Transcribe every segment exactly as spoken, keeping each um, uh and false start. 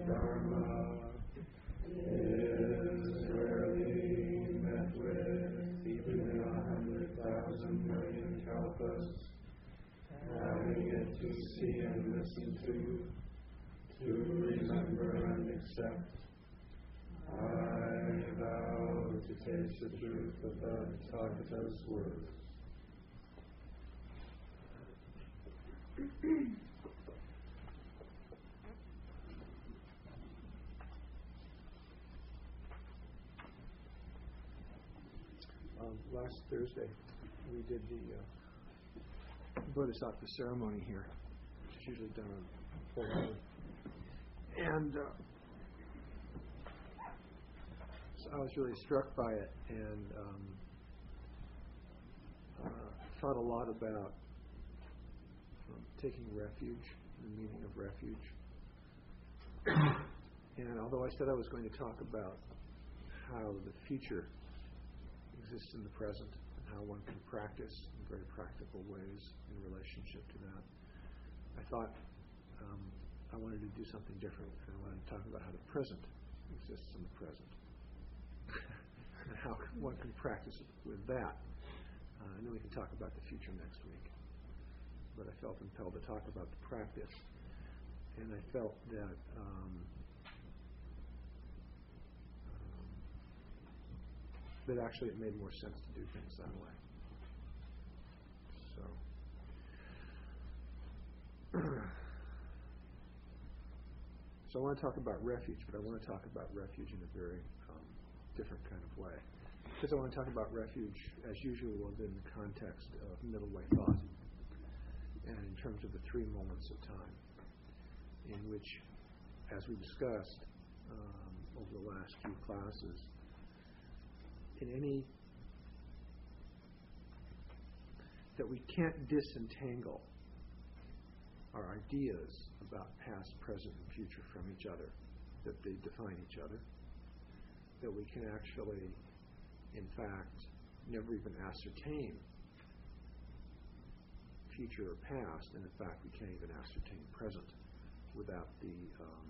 Dharma is rarely met with, even in a hundred thousand million kalpas. Having it to see and listen to, to remember and accept, I vow to taste the truth of the Tathagata's words. Um, last Thursday, we did the uh, Bodhisattva ceremony here, which is usually done on full moon. And uh, so I was really struck by it, and um, uh, thought a lot about um, taking refuge, the meaning of refuge. And although I said I was going to talk about how the future exists in the present and how one can practice in very practical ways in relationship to that, I thought um, I wanted to do something different. And I wanted to talk about how the present exists in the present and how one can practice with that. Uh, and then we can talk about the future next week. But I felt impelled to talk about the practice. And I felt that um, um, that actually it made more sense to do things that way. So, so I want to talk about refuge, but I want to talk about refuge in a very um, different kind of way. Because I want to talk about refuge, as usual, within the context of middle way thought, and in terms of the three moments of time, in which, as we discussed um, over the last few classes, in any that we can't disentangle our ideas about past, present, and future from each other, that they define each other, that we can actually, in fact, never even ascertain future or past, and in fact we can't even ascertain present without the um,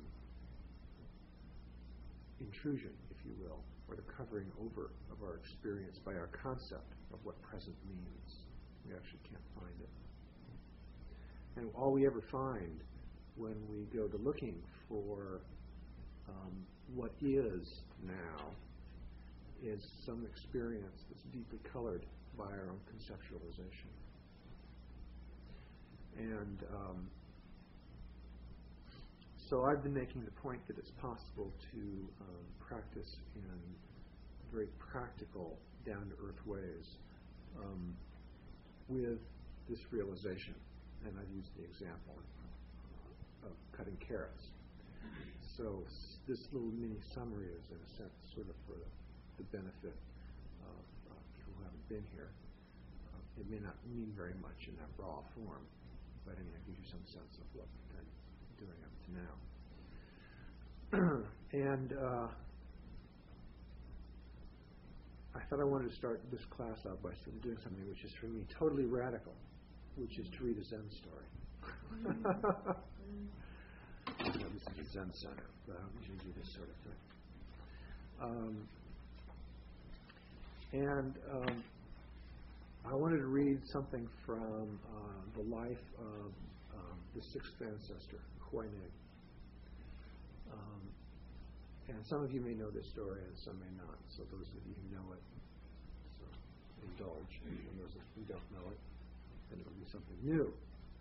intrusion, if you will, or the covering over of our experience by our concept of what present means. We actually can't find it. And all we ever find when we go to looking for um, what is now is some experience that's deeply colored by our own conceptualization. And um, so I've been making the point that it's possible to um, practice in very practical, down-to-earth ways um, with this realization. And I've used the example of cutting carrots. So this little mini summary is, in a sense, sort of for the benefit of uh, people who haven't been here. Uh, it may not mean very much in that raw form, but anyway, it gives you some sense of what we've been doing up to now. And uh, I thought I wanted to start this class out by doing something which is, for me, totally radical, which is to read a Zen story. You know, this is a Zen center, but I don't usually do this sort of thing. Um, and um, I wanted to read something from uh, the life of um, the sixth ancestor, Huineng. Um, and some of you may know this story, and some may not. So those of you who know it, so indulge. And those who don't know it, then it will be something new.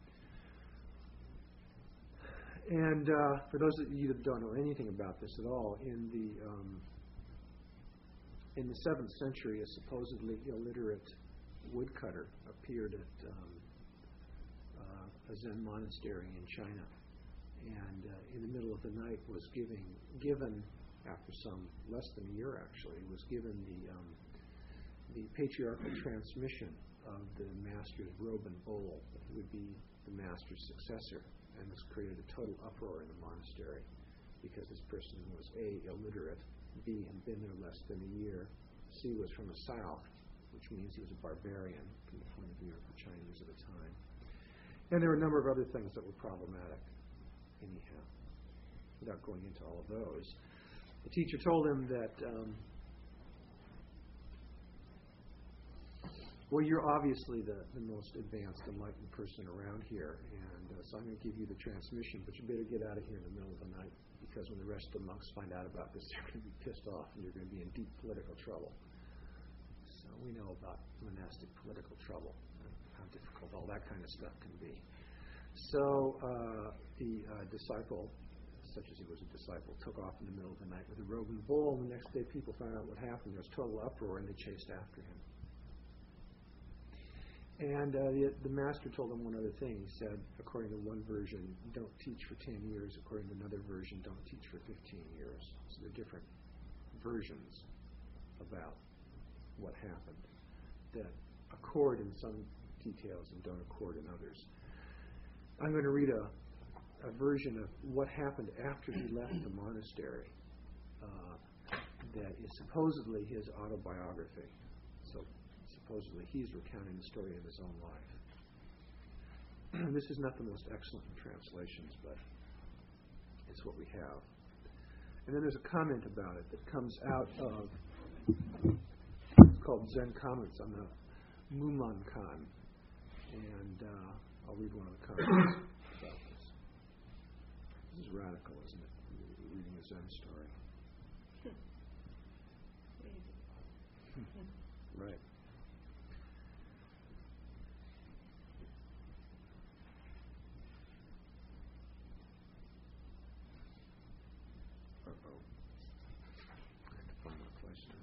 And uh, for those of you that don't know anything about this at all, in the um, in the seventh century, a supposedly illiterate woodcutter appeared at um, uh, a Zen monastery in China, and uh, in the middle of the night was giving given after some less than a year actually was given the um, the patriarchal transmission of the master's robe and bowl that would be the master's successor. And this created a total uproar in the monastery because this person was A, illiterate, B, had been there less than a year, C, was from the South, which means he was a barbarian from the point of view of the Chinese at the time. And there were a number of other things that were problematic anyhow. without going into all of those. The teacher told him that, um, well, you're obviously the, the most advanced, enlightened person around here, and uh, so I'm going to give you the transmission, but you better get out of here in the middle of the night, because when the rest of the monks find out about this, they're going to be pissed off, and you're going to be in deep political trouble. So we know about monastic political trouble, and how difficult all that kind of stuff can be. So uh, the uh, disciple, such as he was a disciple, took off in the middle of the night with a robe and bowl, and the next day people found out what happened. There was total uproar, and they chased after him. And uh, the, the master told him one other thing. He said, according to one version, don't teach for ten years. According to another version, don't teach for fifteen years. So there are different versions about what happened that accord in some details and don't accord in others. I'm going to read a, a version of what happened after he left the monastery uh, that is supposedly his autobiography. So supposedly he's recounting the story of his own life. This is not the most excellent of translations, but it's what we have. And then there's a comment about it that comes out of, it's called Zen Comments on the Mumonkan. And uh, I'll read one of the comments about this. This is radical, isn't it? Reading a Zen story. Right. Uh-oh. I have to find my place now.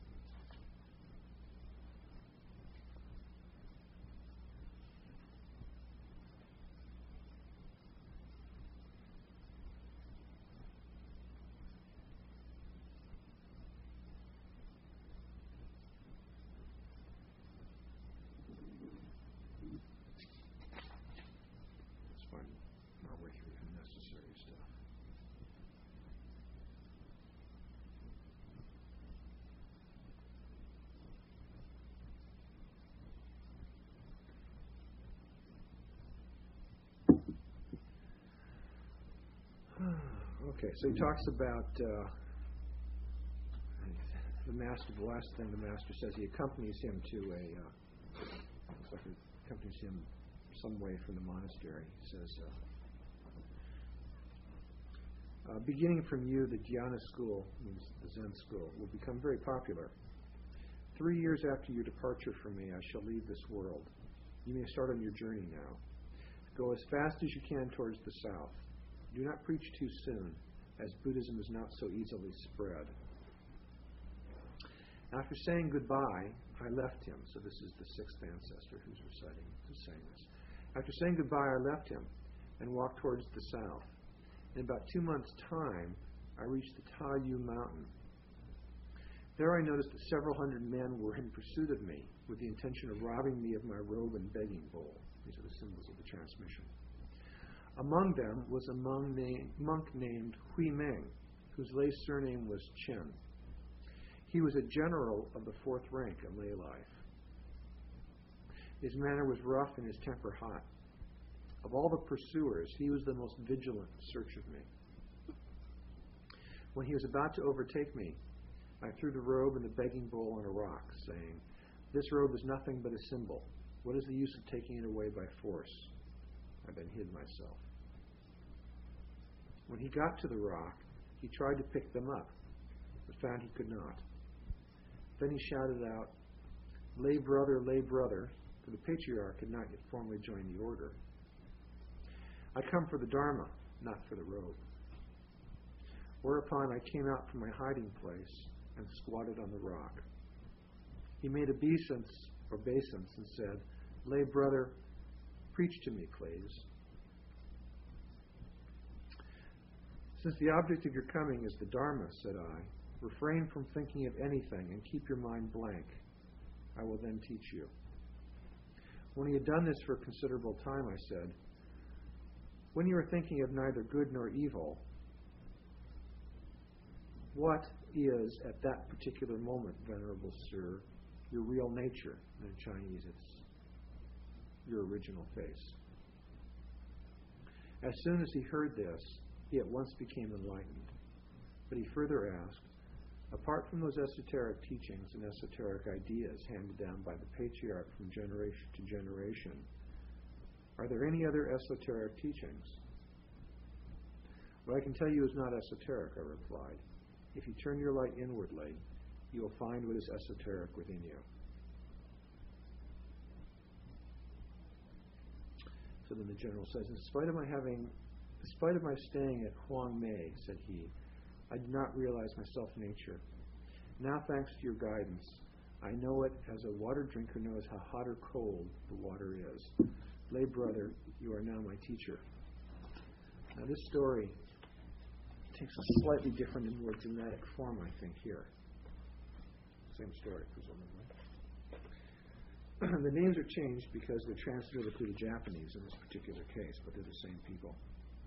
Let's find my way through unnecessary stuff. Okay, so he talks about uh, the master. The last thing the master says, he accompanies him to a. Uh, looks like he accompanies him some way from the monastery. He says, uh, uh, "Beginning from you, the Dhyana school, means the Zen school, will become very popular. Three years after your departure from me, I shall leave this world. You may start on your journey now. Go as fast as you can towards the south. Do not preach too soon, as Buddhism is not so easily spread." After saying goodbye, I left him. So this is the sixth ancestor who's reciting, who's saying this. After saying goodbye, I left him and walked towards the south. In about two months' time, I reached the Tayu mountain. There I noticed that several hundred men were in pursuit of me with the intention of robbing me of my robe and begging bowl. These are the symbols of the transmission. Among them was a monk named, monk named Hui Meng, whose lay surname was Chen. He was a general of the fourth rank in lay life. His manner was rough and his temper hot. Of all the pursuers, he was the most vigilant in search of me. When he was about to overtake me, I threw the robe and the begging bowl on a rock, saying, "This robe is nothing but a symbol. What is the use of taking it away by force?" I then hid myself. When he got to the rock, he tried to pick them up, but found he could not. Then he shouted out, "Lay brother, lay brother," for the patriarch had not yet formally joined the order. "I come for the Dharma, not for the robe." Whereupon I came out from my hiding place and squatted on the rock. He made obeisance, obeisance and said, "Lay brother, preach to me, please." "Since the object of your coming is the Dharma," said I, "refrain from thinking of anything and keep your mind blank. I will then teach you." When he had done this for a considerable time, I said, "When you are thinking of neither good nor evil, what is at that particular moment, Venerable Sir, your real nature?" And in Chinese, it's your original face. As soon as he heard this, he at once became enlightened. But he further asked, apart from those esoteric teachings and esoteric ideas handed down by the patriarch from generation to generation, are there any other esoteric teachings? What I can tell you is not esoteric, I replied. If you turn your light inwardly, you will find what is esoteric within you. So then the general says, in spite of my having, in spite of my staying at Huang Mei, said he, I did not realize my self-nature. Now, thanks to your guidance, I know it as a water drinker knows how hot or cold the water is. Lay brother, you are now my teacher. Now, this story takes a slightly different and more dramatic form, I think, here. Same story, presumably. The names are changed because they're translated to the Japanese in this particular case, but they're the same people.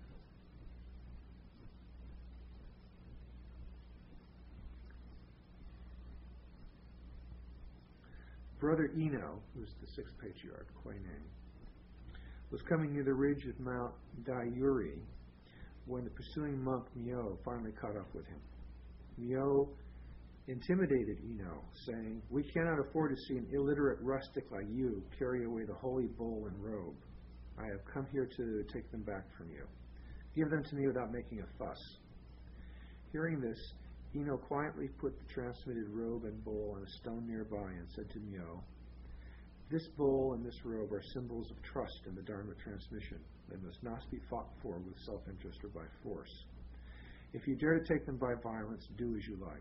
Brother Eno, who's the sixth patriarch, Kuei Ning, was coming near the ridge of Mount Daiyuri when the pursuing monk Myo finally caught up with him. Myo intimidated Eno, saying, we cannot afford to see an illiterate rustic like you carry away the holy bowl and robe. I have come here to take them back from you. Give them to me without making a fuss. Hearing this, Eno quietly put the transmitted robe and bowl on a stone nearby and said to Myo, this bowl and this robe are symbols of trust in the Dharma transmission. They must not be fought for with self-interest or by force. If you dare to take them by violence, do as you like.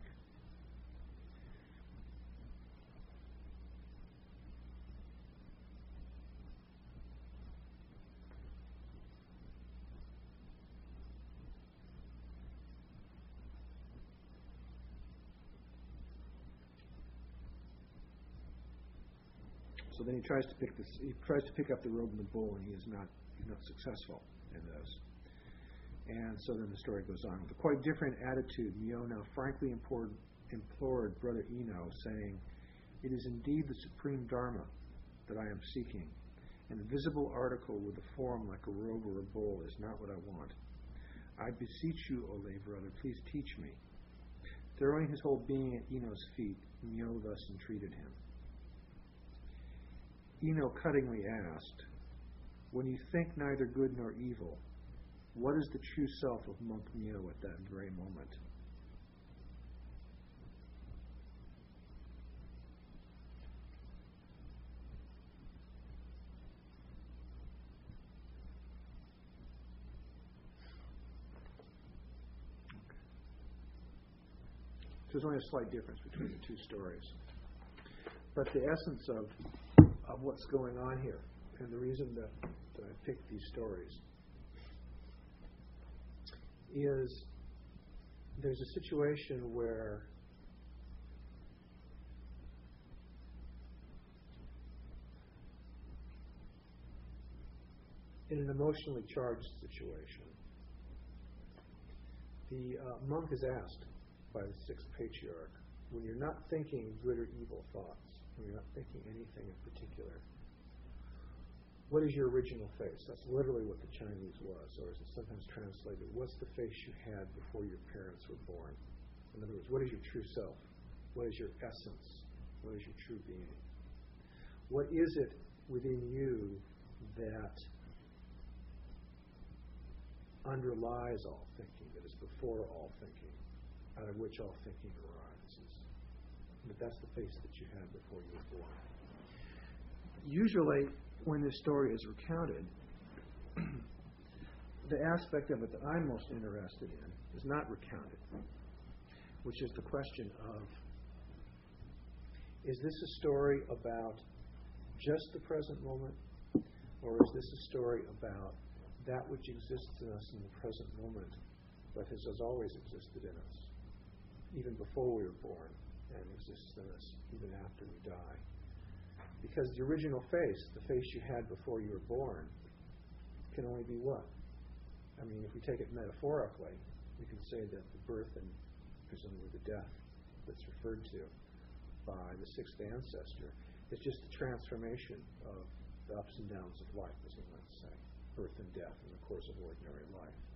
So then he tries to pick this. He tries to pick up the robe and the bowl, and he is not. He's not successful in those. And so then the story goes on with a quite different attitude. Myo now frankly implored, implored Brother Eno, saying, "It is indeed the supreme Dharma that I am seeking, and a visible article with a form like a robe or a bowl is not what I want. I beseech you, O lay brother, please teach me." Throwing his whole being at Eno's feet, Myo thus entreated him. Eno cuttingly asked, when you think neither good nor evil, what is the true self of monk Myo at that very moment? So there's only a slight difference between the two stories. But the essence of of what's going on here, and the reason that, that I picked these stories, is there's a situation where in an emotionally charged situation, the uh, monk is asked by the sixth patriarch, when you're not thinking good or evil thoughts, when you're not thinking anything in particular, what is your original face? That's literally what the Chinese was, or is it sometimes translated, what's the face you had before your parents were born? In other words, what is your true self? What is your essence? What is your true being? What is it within you that underlies all thinking, that is before all thinking, out of which all thinking arises? But that's the face that you had before you were born. Usually, when this story is recounted, the aspect of it that I'm most interested in is not recounted, which is the question of, is this a story about just the present moment, or is this a story about that which exists in us in the present moment, but has, has always existed in us, even before we were born, and exists in us even after we die? Because the original face, the face you had before you were born, can only be what? I mean, if we take it metaphorically, we can say that the birth and presumably the death that's referred to by the sixth ancestor is just the transformation of the ups and downs of life, as we might say, birth and death in the course of ordinary life.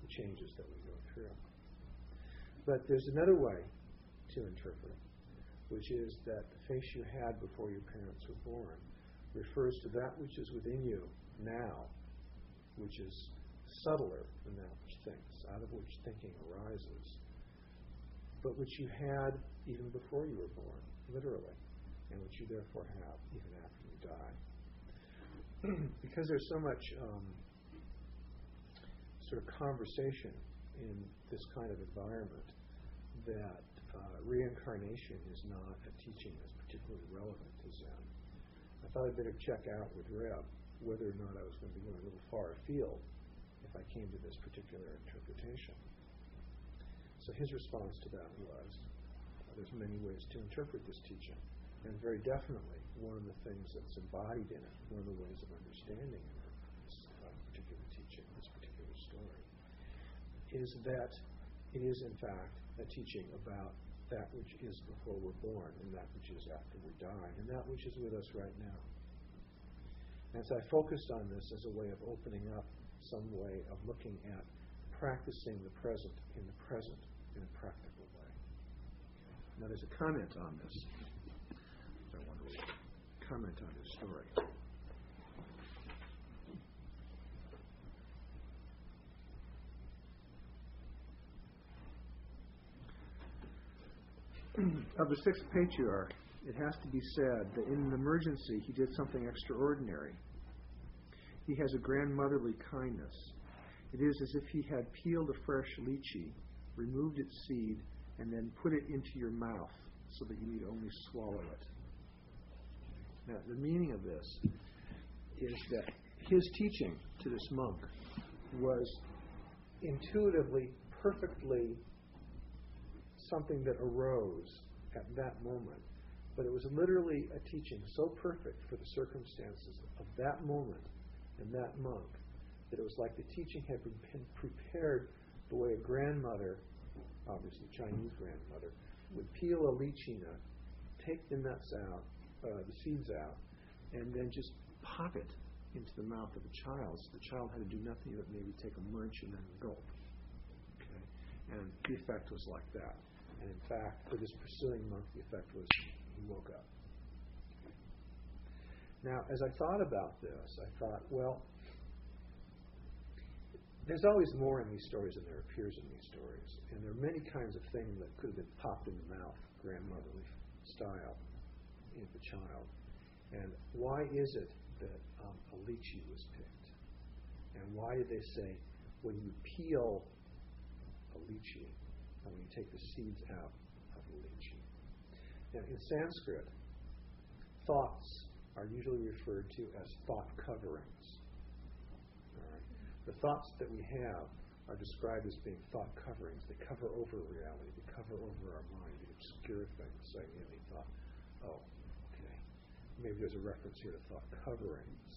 the changes that we go through. But there's another way to interpret, which is that the face you had before your parents were born refers to that which is within you now, which is subtler than that which thinks, out of which thinking arises, but which you had even before you were born, literally, and which you therefore have even after you die. Because there's so much um, sort of conversation in this kind of environment that uh, reincarnation is not a teaching that's particularly relevant to Zen. I thought I'd better check out with Reb whether or not I was going to be going a little far afield if I came to this particular interpretation. So his response to that was, uh, there's many ways to interpret this teaching, and very definitely one of the things that's embodied in it, one of the ways of understanding this uh, particular teaching, this particular story, is that it is in fact a teaching about that which is before we're born and that which is after we die and that which is with us right now. And so I focused on this as a way of opening up some way of looking at practicing the present in the present in a practical way. Now there's a comment on this. I want to comment on this story. Of the sixth patriarch, it has to be said that in an emergency he did something extraordinary. He has a grandmotherly kindness. It is as if he had peeled a fresh lychee, removed its seed, and then put it into your mouth so that you need only swallow it. Now, the meaning of this is that his teaching to this monk was intuitively, perfectly something that arose at that moment. But it was literally a teaching so perfect for the circumstances of that moment and that monk that it was like the teaching had been prepared the way a grandmother, obviously Chinese grandmother, would peel a lychee nut, take the nuts out, uh, the seeds out, and then just pop it into the mouth of a child. So the child had to do nothing but maybe take a munch and then gulp. Okay? And the effect was like that. And in fact, for this pursuing monk, the effect was he woke up. Now, as I thought about this, I thought, well, there's always more in these stories than there appears in these stories. And there are many kinds of things that could have been popped in the mouth, grandmotherly style, in the child. And why is it that um, a lychee was picked? And why did they say, when you peel a lychee, and when you take the seeds out of the lychee? Now, in Sanskrit, thoughts are usually referred to as thought coverings. All right? The thoughts that we have are described as being thought coverings. They cover over reality. They cover over our mind. They obscure things. So I immediately thought, oh, okay, maybe there's a reference here to thought coverings.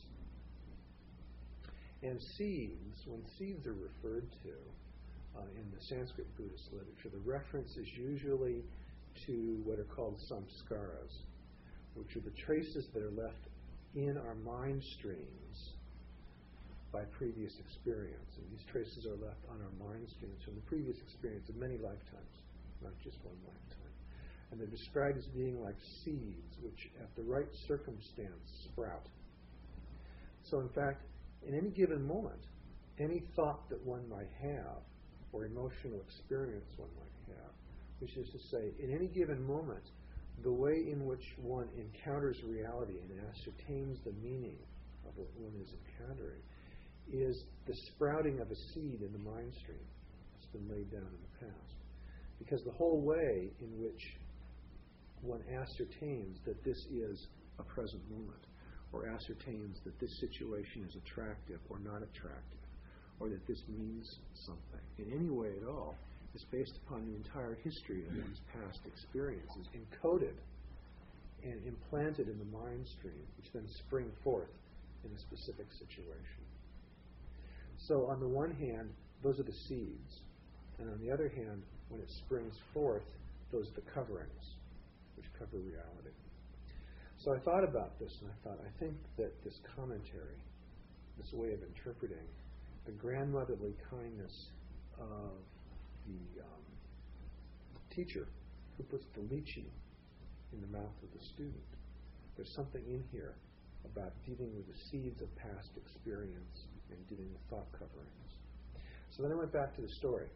And seeds, when seeds are referred to uh, in the Sanskrit Buddhist literature, the reference is usually to what are called samskaras, which are the traces that are left in our mind streams by previous experience. And these traces are left on our mind streams from the previous experience of many lifetimes, not just one lifetime. And they're described as being like seeds which, at the right circumstance, sprout. So, in fact, in any given moment, any thought that one might have or emotional experience one might have, which is to say, in any given moment, the way in which one encounters reality and ascertains the meaning of what one is encountering is the sprouting of a seed in the mind stream that's been laid down in the past. Because the whole way in which one ascertains that this is a present moment, or ascertains that this situation is attractive or not attractive, or that this means something in any way at all, is based upon the entire history of one's past experiences, encoded and implanted in the mind stream, which then spring forth in a specific situation. So on the one hand, those are the seeds, and on the other hand, when it springs forth, those are the coverings, which cover reality. So I thought about this, and I thought, I think that this commentary, this way of interpreting the grandmotherly kindness of the um, teacher who puts the lychee in the mouth of the student. There's something in here about dealing with the seeds of past experience and dealing with thought coverings. So then I went back to the story.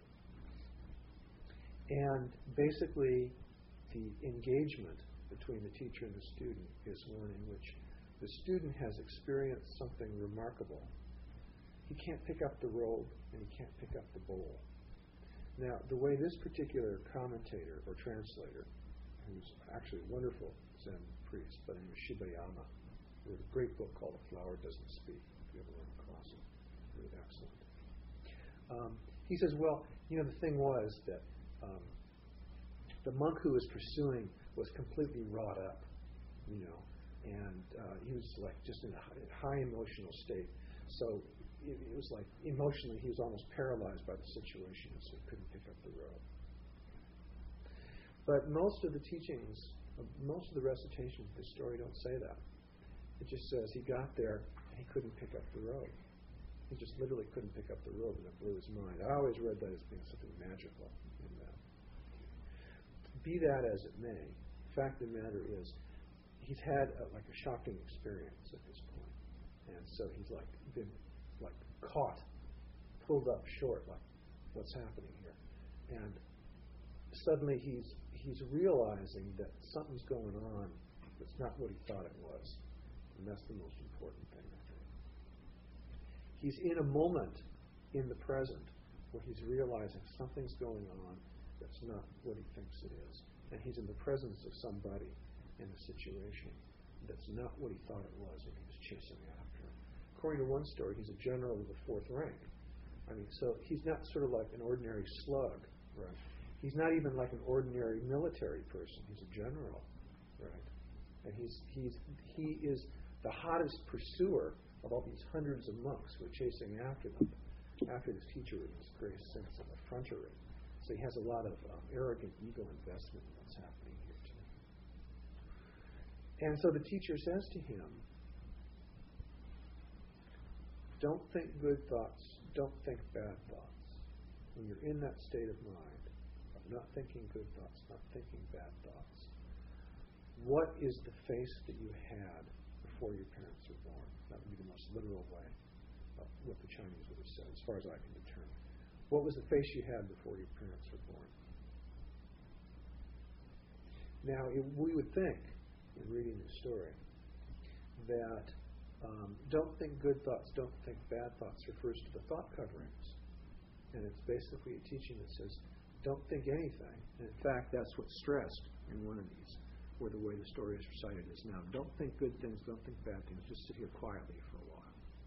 And basically, the engagement between the teacher and the student is one in which the student has experienced something remarkable. He can't pick up the robe and he can't pick up the bowl. Now, the way this particular commentator or translator, who's actually a wonderful Zen priest by the name of Shibayama, wrote a great book called The Flower Doesn't Speak, if you ever run across it. Really excellent. Um, he says, well, you know, the thing was that um, the monk who was pursuing was completely wrought up, you know, and uh, he was like just in a high, high emotional state. So it, it was like emotionally he was almost paralyzed by the situation, and so he couldn't pick up the robe. But most of the teachings, uh, most of the recitations of the story don't say that. It just says he got there and he couldn't pick up the robe. He just literally couldn't pick up the robe, and it blew his mind. I always read that as being something magical in that. Be that as it may, the fact of the matter is he's had a, like a shocking experience at this point, and so he's like been like caught, pulled up short, like what's happening here, and suddenly he's he's realizing that something's going on that's not what he thought it was, and that's the most important thing, I think. He's in a moment in the present where he's realizing something's going on that's not what he thinks it is, and he's in the presence of somebody in a situation that's not what he thought it was when he was chasing after it. According to one story, he's a general of the fourth rank. I mean, so he's not sort of like an ordinary slug, right? He's not even like an ordinary military person. He's a general, right? And he's he's he is the hottest pursuer of all these hundreds of monks who are chasing after them, after this teacher with this great sense of effrontery. So he has a lot of um, arrogant ego investment in what's happening here too. And so the teacher says to him, don't think good thoughts, don't think bad thoughts. When you're in that state of mind, of not thinking good thoughts, not thinking bad thoughts, what is the face that you had before your parents were born? That would be the most literal way of what the Chinese would have said, as far as I can determine. What was the face you had before your parents were born? Now, it, we would think, in reading the story, that um, don't think good thoughts, don't think bad thoughts refers to the thought coverings. And it's basically a teaching that says, don't think anything. And in fact, that's what's stressed in one of these, where the way the story is recited is now, don't think good things, don't think bad things, just sit here quietly for a while.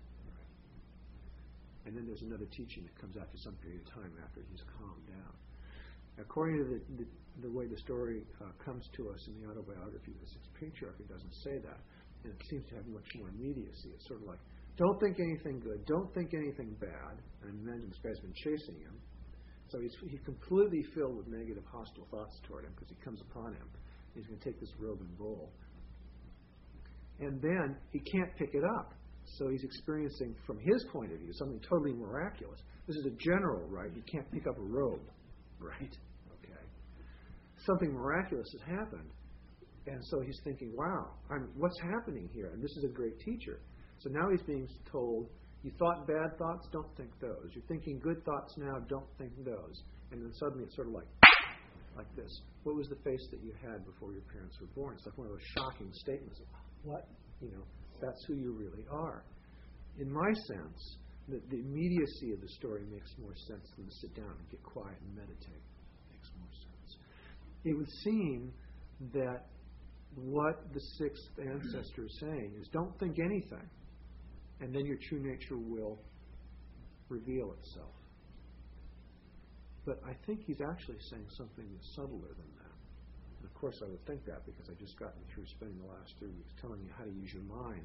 And then there's another teaching that comes after some period of time after he's calmed down. According to the, the, the way the story uh, comes to us in the autobiography of the Sixth Patriarch, it doesn't say that. And it seems to have much more immediacy. It's sort of like, don't think anything good, don't think anything bad. And imagine this guy's been chasing him. So he's, he's completely filled with negative, hostile thoughts toward him because he comes upon him. He's going to take this robe and bowl. And then he can't pick it up. So he's experiencing, from his point of view, something totally miraculous. This is a general, right? He can't pick up a robe, right? Okay. Something miraculous has happened. And so he's thinking, wow, I'm, what's happening here? And this is a great teacher. So now he's being told, you thought bad thoughts, don't think those. You're thinking good thoughts now, don't think those. And then suddenly it's sort of like, like this. What was the face that you had before your parents were born? It's like one of those shocking statements of, what? You know, that's who you really are. In my sense, the, the immediacy of the story makes more sense than to sit down and get quiet and meditate. It makes more sense. It would seem that what the sixth ancestor is saying is don't think anything, and then your true nature will reveal itself. But I think he's actually saying something subtler than that. And of course I would think that because I've just gotten through spending the last three weeks telling you how to use your mind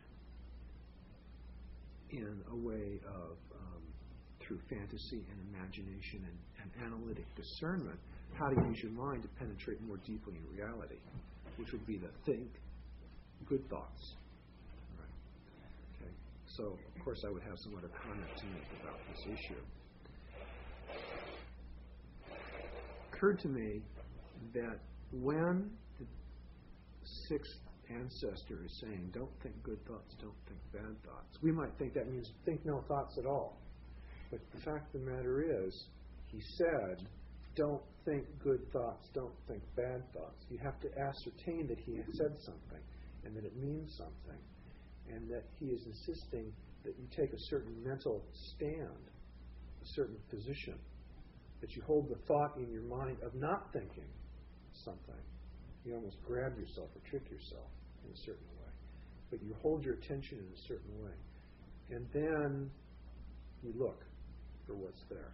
in a way of, um, through fantasy and imagination and, and analytic discernment, how to use your mind to penetrate more deeply in reality, which would be to think good thoughts. Right? Okay. So, of course, I would have some other comment to make about this issue. occurred to me that when the sixth ancestor is saying, don't think good thoughts, don't think bad thoughts, we might think that means think no thoughts at all. But the fact of the matter is, he said, don't think good thoughts, don't think bad thoughts. You have to ascertain that he has said something and that it means something, and that he is insisting that you take a certain mental stand, a certain position, that you hold the thought in your mind of not thinking something. You almost grab yourself or trick yourself in a certain way. But you hold your attention in a certain way. And then you look for what's there.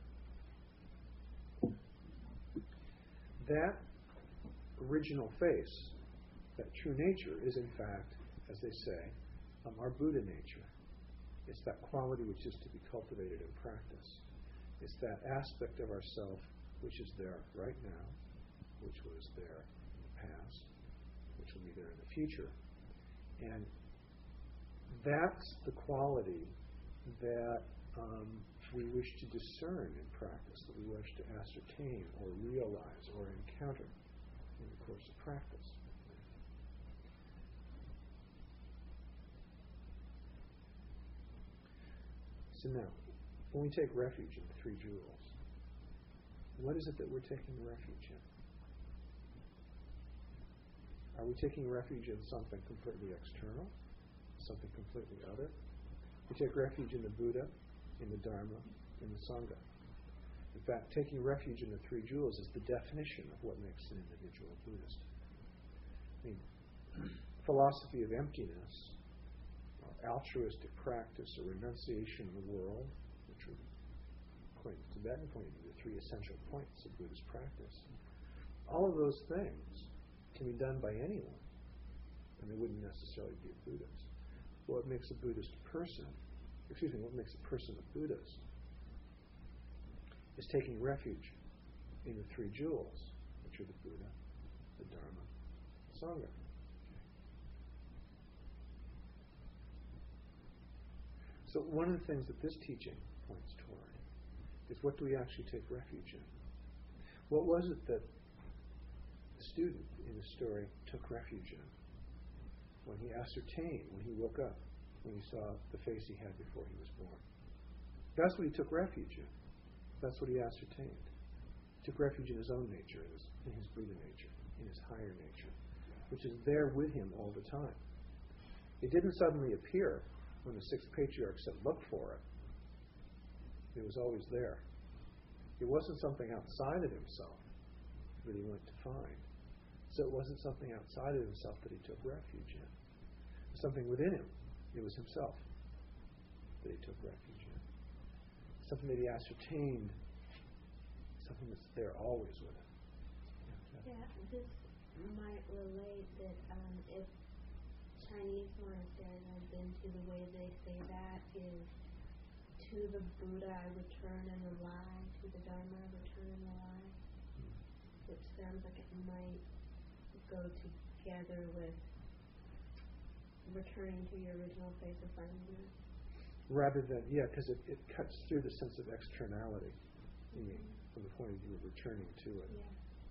That original face, that true nature, is in fact, as they say, um, our Buddha nature. It's that quality which is to be cultivated in practice. It's that aspect of ourself which is there right now, which was there in the past, which will be there in the future. And that's the quality that um, we wish to discern in practice, that we wish to ascertain or realize or encounter in the course of practice. So now, when we take refuge in the three jewels, what is it that we're taking refuge in? Are we taking refuge in something completely external, something completely other? We take refuge in the Buddha, in the Dharma, in the Sangha. In fact, taking refuge in the three jewels is the definition of what makes an individual Buddhist. I mean, philosophy of emptiness, or altruistic practice, or renunciation of the world, which would, according to Tibetan point of view, the three essential points of Buddhist practice. All of those things can be done by anyone, and they wouldn't necessarily be a Buddhist. What makes a Buddhist person, excuse me, what makes a person a Buddhist is taking refuge in the three jewels, which are the Buddha, the Dharma, the Sangha. So one of the things that this teaching points toward is, what do we actually take refuge in? What was it that the student in the story took refuge in when he ascertained, when he woke up, when he saw the face he had before he was born? That's what he took refuge in. That's what he ascertained. He took refuge in his own nature, in his, in his Buddha nature, in his higher nature, which is there with him all the time. It didn't suddenly appear when the sixth patriarch said, look for it. It was always there. It wasn't something outside of himself that he went to find. So it wasn't something outside of himself that he took refuge in. It was something within him. It was himself that he took refuge in. Something that he ascertained, something that's there always with him. Yeah, this might relate that um, if Chinese monasteries I've been to, the way they say that is, to the Buddha I return and rely, to the Dharma I return and rely, which sounds like it might go together with returning to your original face of finding it. Rather than, yeah, because it, it cuts through the sense of externality, you mean, from the point of view of returning to it. Yeah.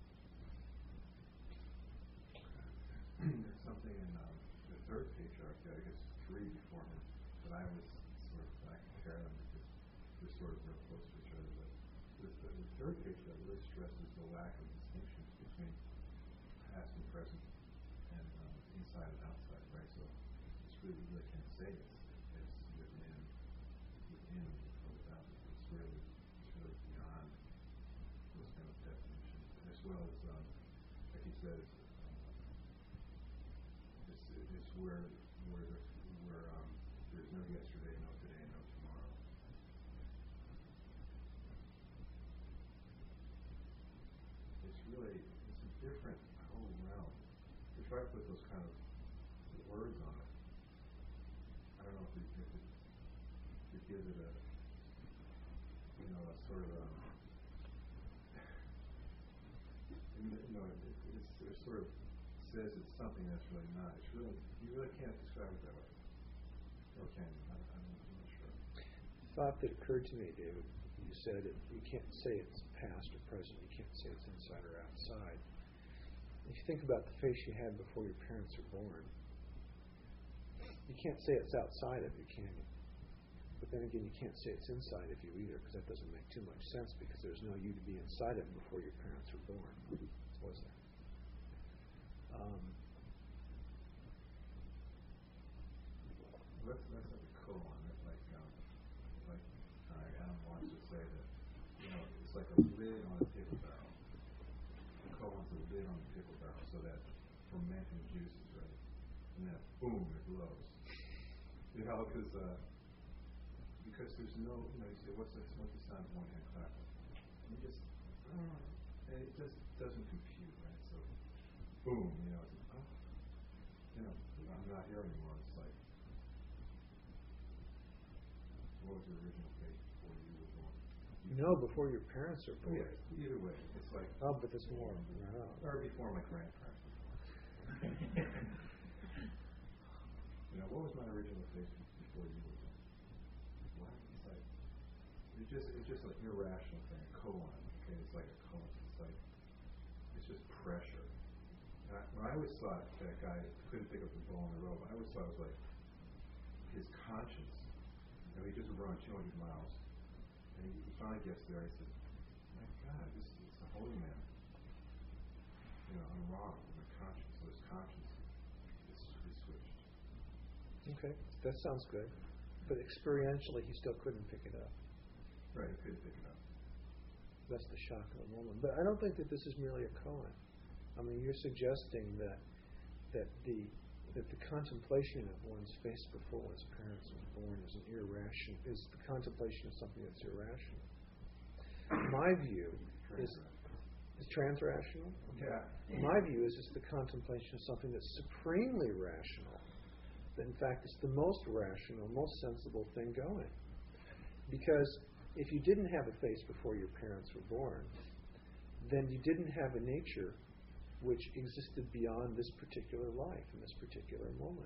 There's something in um, the third patriarch, I guess three before him, that I was sort of, I compare them because they're sort of real close to each other. But this, the, the third patriarch really stresses the lack of distinctions between past and present and um, inside and outside, right? So it's really, you really can't say it's, it's within, within or without. It's really, it's really beyond those kind of definitions. And as well as, um, like he says, it's where where there's, where um, there's no yesterday, no today, no tomorrow. It's really it's a different whole realm. To try to put those kind of words on it, I don't know if it, if it, if it gives it a you know a sort of a you know it, it's, it sort of says it's something that's really not. It's really, you really can't describe it that way. Or can you? I'm, I'm not sure. The thought that occurred to me, David, you you said it, you can't say it's past or present. You can't say it's inside or outside. If you think about the face you had before your parents were born, you can't say it's outside of you, can you? But then again, you can't say it's inside of you either, because that doesn't make too much sense, because there's no you to be inside of before your parents were born, was there? Um, let's let's have a koan. It's like um, like uh, Adam wants to say that, you know, it's like a lid on a paper barrel. The koan's a lid on the paper barrel, so that fermenting juice is ready, and then boom, it blows. You know, because uh, because there's no, you know, you say, what's the what's the sound of one hand clapping? You just, uh, and it just doesn't compute, right? So, boom, you know, it's, oh, you know, I'm not here anymore. It's like, what was your original face before you were born? you know, before your parents were born. Yeah, either way, it's like, Oh, but there's more. No. or before my grandparents were born. You know, what was my original face before you were born? What? It's like, it's just, it's just an irrational thing, a koan. Okay, it's like a koan. It's like, it's just pressure. And I, when I always thought that guy couldn't pick up the ball in the rope, I always thought it was like his conscience. You know, he just run two hundred miles, and he, he finally gets there. He says, "My God, this is a holy man. You know, I'm wrong. My conscience, so his conscience is, is switched." Okay, that sounds good. But experientially, he still couldn't pick it up. Right, he couldn't pick it up. That's the shock of the moment. But I don't think that this is merely a koan. I mean, you're suggesting that that the that the contemplation of one's face before one's parents was born is an irrational is the contemplation of something that's irrational. My view is is transrational. Yeah. My view is it's the contemplation of something that's supremely rational. That in fact it's the most rational, most sensible thing going. Because if you didn't have a face before your parents were born, then you didn't have a nature which existed beyond this particular life in this particular moment.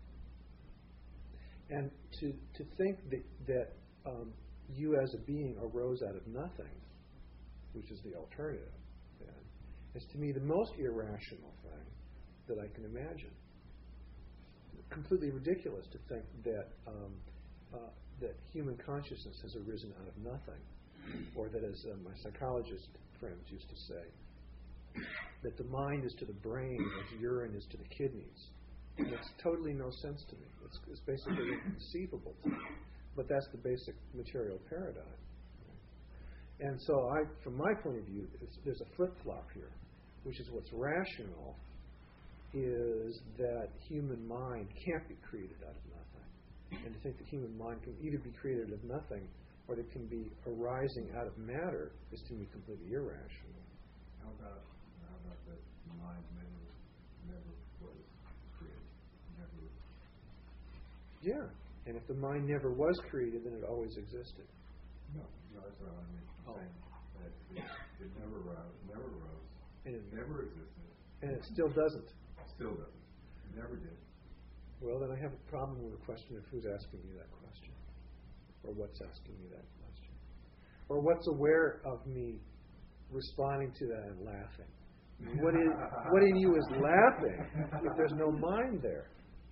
And to to think that, that um, you as a being arose out of nothing, which is the alternative, then, is to me the most irrational thing that I can imagine. Completely ridiculous to think that um, uh, that human consciousness has arisen out of nothing, or that, as uh, my psychologist friends used to say, that the mind is to the brain as urine is to the kidneys. It makes totally no sense to me. It's, it's basically inconceivable to me. But that's the basic material paradigm. And so, I, from my point of view, it's, there's a flip-flop here, which is what's rational is that human mind can't be created out of nothing. And to think that human mind can either be created out of nothing or that it can be arising out of matter is to me completely irrational. How about how about that the mind never never was created? Never. Yeah. And if the mind never was created, then it always existed. No, no, that's what I mean. I'm Oh. saying that it, it never rose, never rose, And it it, never existed, and it still doesn't. still doesn't, it never did. Well, then I have a problem with the question of who's asking me that question, or what's asking me that question, or what's aware of me responding to that and laughing. What in, what in you is laughing if there's no mind there?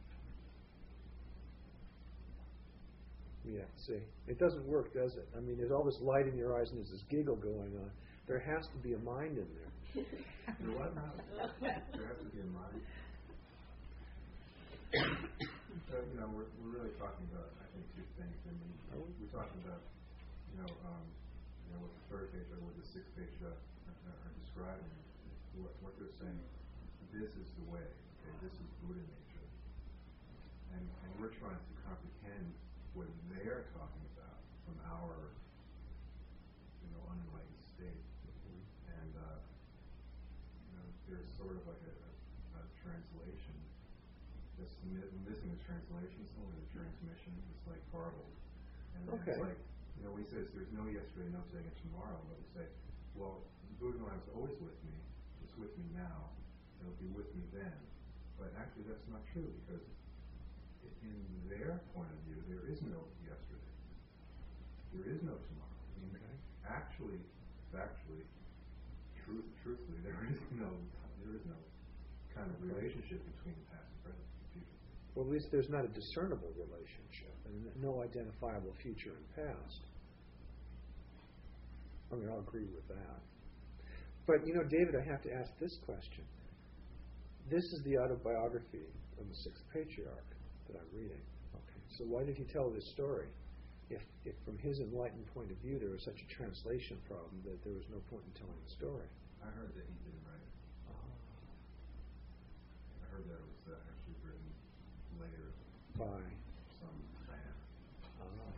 Yeah, see, it doesn't work, does it? I mean, there's all this light in your eyes and there's this giggle going on. There has to be a mind in there. There was not. There has to be a mind. So, you know, we're we're really talking about, I think, two things. I mean, we're talking about, you know, um, you know, what the third page or what the sixth page uh, are describing. What what they're saying. This is the way. Okay, this is Buddha nature, and and we're trying to comprehend what they are talking about from our, you know, unenlightened state. And uh, you know, there's sort of like a, a, a translation. Just mi- missing the translation, so the transmission. It's like garbled. And then Okay. it's like, you know, we say there's no yesterday, no today, and tomorrow. But we say, well, Buddha was always with me. It's with me now. It'll be with me then. But actually, that's not true, because in their point of view, there is no yesterday. There is no tomorrow. I mean, Okay. actually, factually, truth, truthfully, there is no, there is no kind of relationship between past and present and future. Well, at least there's not a discernible relationship, and no identifiable future and past. I mean, I'll agree with that. But, you know, David, I have to ask this question. This is the autobiography of the sixth patriarch that I'm reading. Okay, so why did he tell this story? If, if from his enlightened point of view there was such a translation problem that there was no point in telling the story. I heard that he didn't write it. Oh. I heard that it was uh, actually written later By some fan. Oh.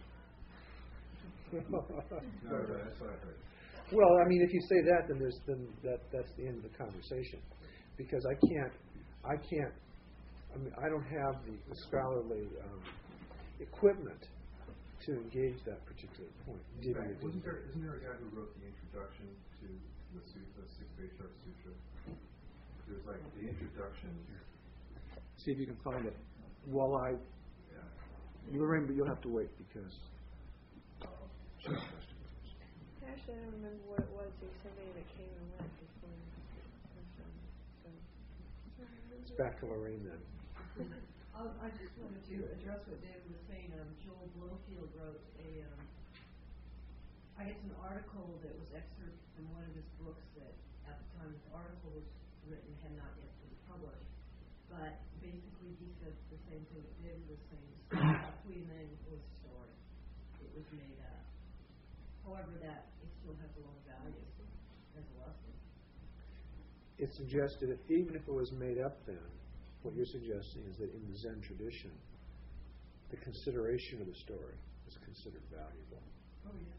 No, no, that's what I heard. Well, I mean, if you say that, then there's then that that's the end of the conversation, because I can't, I can't, I mean, I don't have the, the scholarly um, equipment to engage that particular point. Did Right. you, Wasn't there, isn't there a guy who wrote the introduction to the, su- the Six Patriarch Sutra? There's like the introduction. See if you can find it. While I, Yeah. Lorraine, but you'll have to wait because. Sure. Actually, I don't remember what it was. There was somebody that came and went before. So. It's back to Lorraine then. Um, I just wanted to address what David was saying. Um, Joel Blofield wrote a, um, I guess, an article that was excerpted from one of his books that, at the time the article was written, had not yet been published. But basically, he said the same thing that David was saying. Queen Man was a story. It was made up. However, that it still has a lot of value as a lesson. It suggested that even if it was made up then, what you're suggesting is that in the Zen tradition, the consideration of the story is considered valuable. Oh, yeah.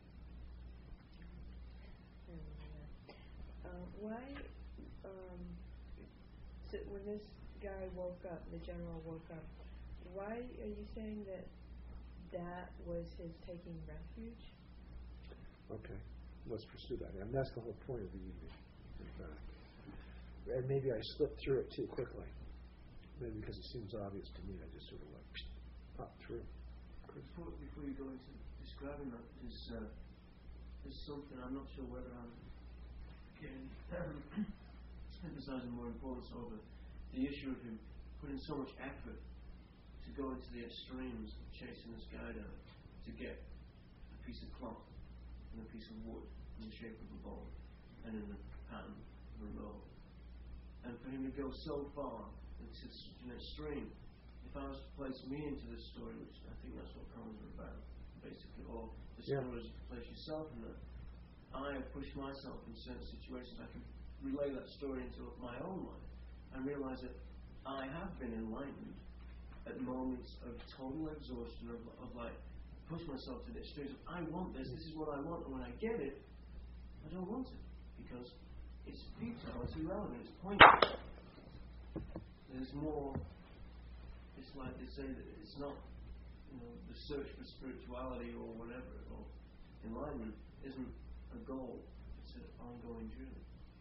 Uh, why, um, so when this guy woke up, the general woke up, why are you saying that that was his taking refuge? Okay, let's pursue that. And that's the whole point of the evening, in fact. And maybe I slipped through it too quickly. Maybe because it seems obvious to me, I just sort of like up through. Before, before you go into describing that, there's, uh, there's something, I'm not sure whether I'm getting, emphasizing more importance over the issue of him putting so much effort to go into the extremes of chasing this guy down to get a piece of cloth and a piece of wood in the shape of a bowl and in the pattern of a robe. And for him to go so far into such an extreme, if I was to place me into this story, which I think that's what poems are about, basically, or the Yeah. stories to place yourself in that, I have pushed myself in certain situations. I can relay that story into my own life and realize that I have been enlightened at moments of total exhaustion, of, of like, push myself to the extremes of, I want this, this is what I want, and when I get it, I don't want it, because it's futile, it's irrelevant, it's pointless. There's more, it's like they say that it's not, you know, the search for spirituality or whatever, or enlightenment isn't a goal, it's an ongoing journey.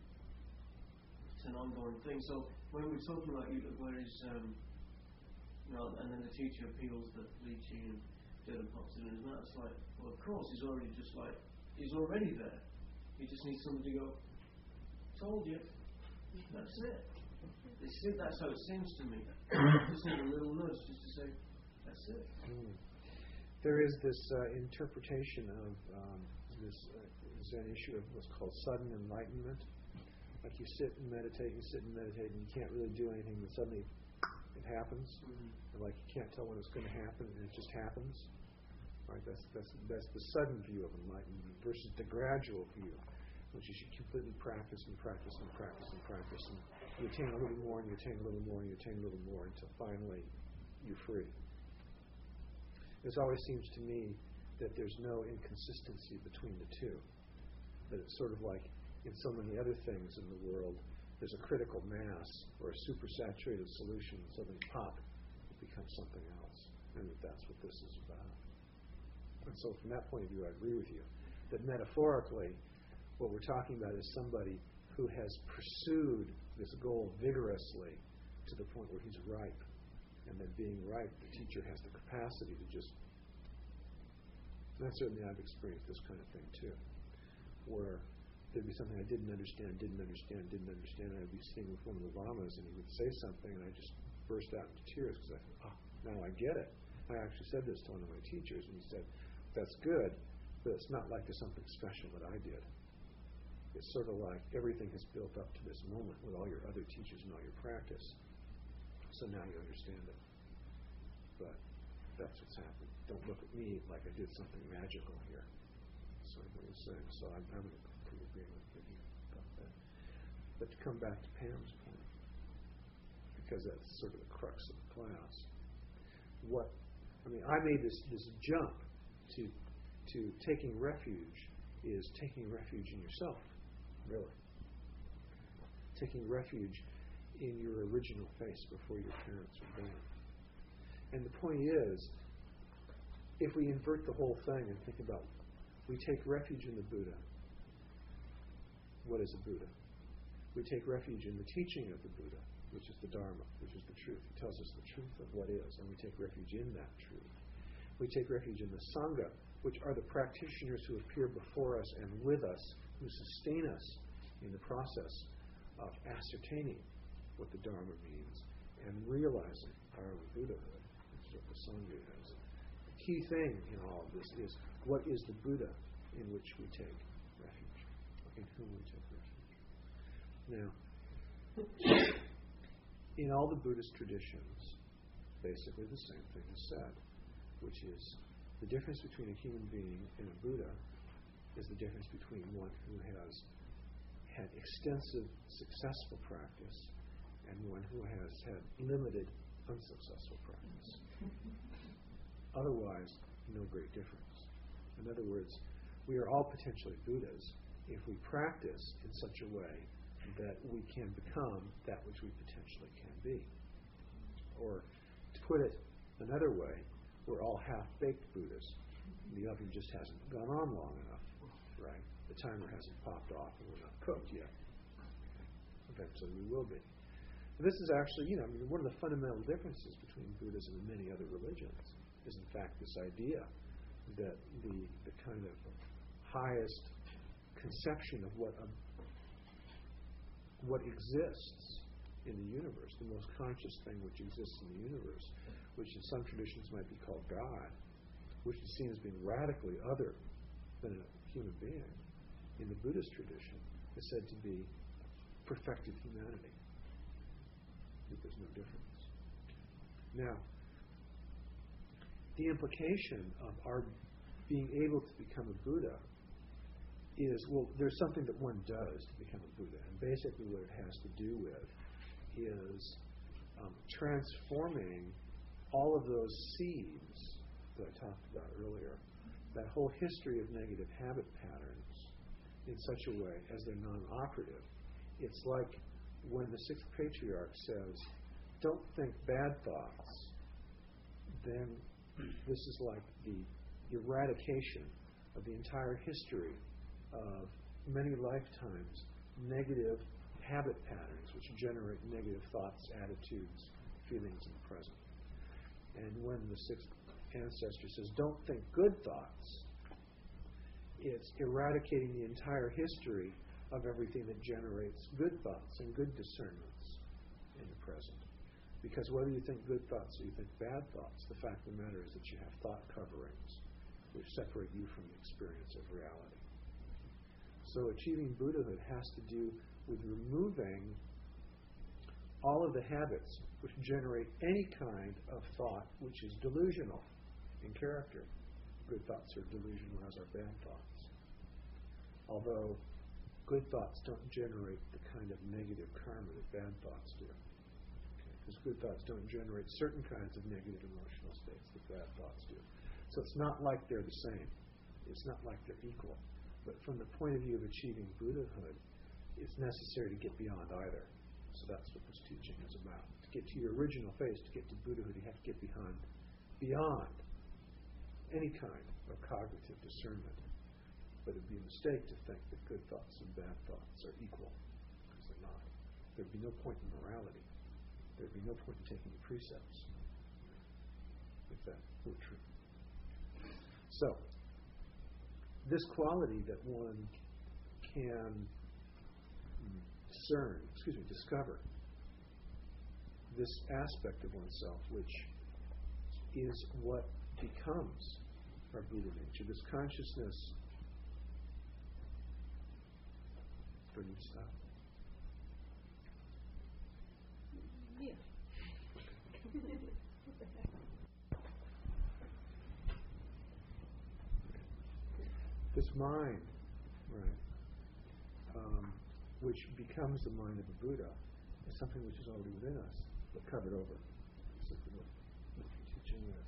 It's an ongoing thing. So when we're talking about you, where is, um, you know, and then the teacher appeals that Lychee and Dylan pops in and that, it's like, well, of course, he's already just like, he's already there. He just needs somebody to go, told you. That's it. It's it. That's how it seems to me. Just need a little nudge just to say, that's it. Mm. There is this uh, interpretation of um, this uh, Zen issue of what's called sudden enlightenment. Like you sit and meditate, you sit and meditate, and you can't really do anything, but suddenly it happens. Mm-hmm. And like you can't tell when it's going to happen, and it just happens. Right? That's that's that's the sudden view of enlightenment versus the gradual view, which is you completely practice and practice and practice and practice, and you attain a little more, and you attain a little more, and you attain a little more until finally you're free. It always seems to me that there's no inconsistency between the two. That it's sort of like in so many other things in the world, there's a critical mass or a supersaturated solution, and suddenly pop, it becomes something else. And that that's what this is about. And so from that point of view, I agree with you. That metaphorically, what we're talking about is somebody who has pursued this goal vigorously to the point where he's ripe. And then being ripe, the teacher has the capacity to just... And certainly I've experienced this kind of thing too. where there'd be something I didn't understand, didn't understand, didn't understand, and I'd be sitting with one of the lamas, and he would say something, and I just burst out into tears because I thought, oh, now I get it. I actually said this to one of my teachers, and he said, that's good, but it's not like there's something special that I did. It's sort of like everything has built up to this moment with all your other teachers and all your practice. So now you understand it. But that's what's happened. Don't look at me like I did something magical here. So what he's saying. So I'm, I'm in complete agreement with you about that. But to come back to Pam's point, because that's sort of the crux of the class, what I mean, I made this, this jump to to taking refuge is taking refuge in yourself, really. Taking refuge in your original face before your parents were born. And the point is, if we invert the whole thing and think about, we take refuge in the Buddha. What is a Buddha? We take refuge in the teaching of the Buddha, which is the Dharma, which is the truth. It tells us the truth of what is, and we take refuge in that truth. We take refuge in the Sangha, which are the practitioners who appear before us and with us, who sustain us in the process of ascertaining what the Dharma means and realizing our own Buddhahood, which is what the Sangha is. The key thing in all of this is, what is the Buddha in which we take refuge, in whom we take refuge? Now, in all the Buddhist traditions, basically the same thing is said, which is the difference between a human being and a Buddha is the difference between one who has had extensive successful practice and one who has had limited unsuccessful practice. Otherwise, no great difference. In other words, we are all potentially Buddhas if we practice in such a way that we can become that which we potentially can be. Or, to put it another way, we're all half-baked Buddhas. The oven just hasn't gone on long enough, right? The timer hasn't popped off and we're not cooked yet. Eventually we will be. And this is actually, you know, I mean, one of the fundamental differences between Buddhism and many other religions is, in fact, this idea that the, the kind of highest conception of what a, what exists in the universe, the most conscious thing which exists in the universe, which in some traditions might be called God, which is seen as being radically other than a human being, in the Buddhist tradition, is said to be perfected humanity. That there's no difference. Now, the implication of our being able to become a Buddha is, well, there's something that one does to become a Buddha, and basically what it has to do with is um, transforming all of those seeds that I talked about earlier, that whole history of negative habit patterns, in such a way as they're non-operative. It's like when the sixth patriarch says, don't think bad thoughts, then this is like the eradication of the entire history of many lifetimes negative habit patterns which generate negative thoughts, attitudes, feelings in the present. And when the sixth ancestor says, don't think good thoughts, it's eradicating the entire history of everything that generates good thoughts and good discernments in the present. Because whether you think good thoughts or you think bad thoughts, the fact of the matter is that you have thought coverings which separate you from the experience of reality. So achieving Buddhahood has to do with removing all of the habits which generate any kind of thought which is delusional in character. Good thoughts are delusional, as are bad thoughts. Although good thoughts don't generate the kind of negative karma that bad thoughts do. Because good thoughts don't generate certain kinds of negative emotional states that bad thoughts do. So it's not like they're the same. It's not like they're equal. But from the point of view of achieving Buddhahood, it's necessary to get beyond either. So that's what this teaching is about. To get to your original phase, to get to Buddhahood, you have to get behind, beyond any kind of cognitive discernment. But it'd be a mistake to think that good thoughts and bad thoughts are equal, because they're not. There'd be no point in morality. There'd be no point in taking the precepts if that were true. So, this quality that one can discern, excuse me, discover this aspect of oneself, which is what becomes our Buddha nature, this consciousness. Do I need to stop? Yeah. This mind, right, um, which becomes the mind of a Buddha, is something which is already within us, but covered over. So, what the teaching is.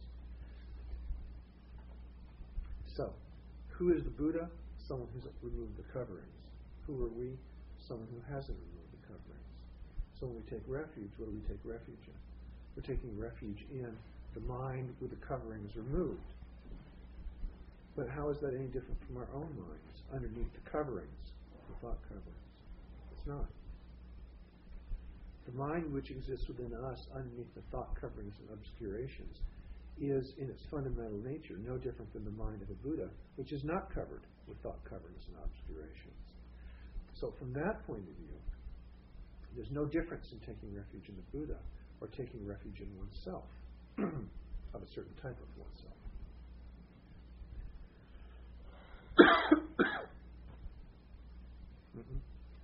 So, who is the Buddha? Someone who's removed the coverings. Who are we? Someone who hasn't removed the coverings. So when we take refuge, what do we take refuge in? We're taking refuge in the mind with the coverings removed. But how is that any different from our own minds underneath the coverings, the thought coverings? It's not. The mind which exists within us underneath the thought coverings and obscurations is in its fundamental nature no different than the mind of a Buddha, which is not covered with thought coverings and obscurations. So from that point of view, there's no difference in taking refuge in the Buddha or taking refuge in oneself, of a certain type of oneself. Mm-mm.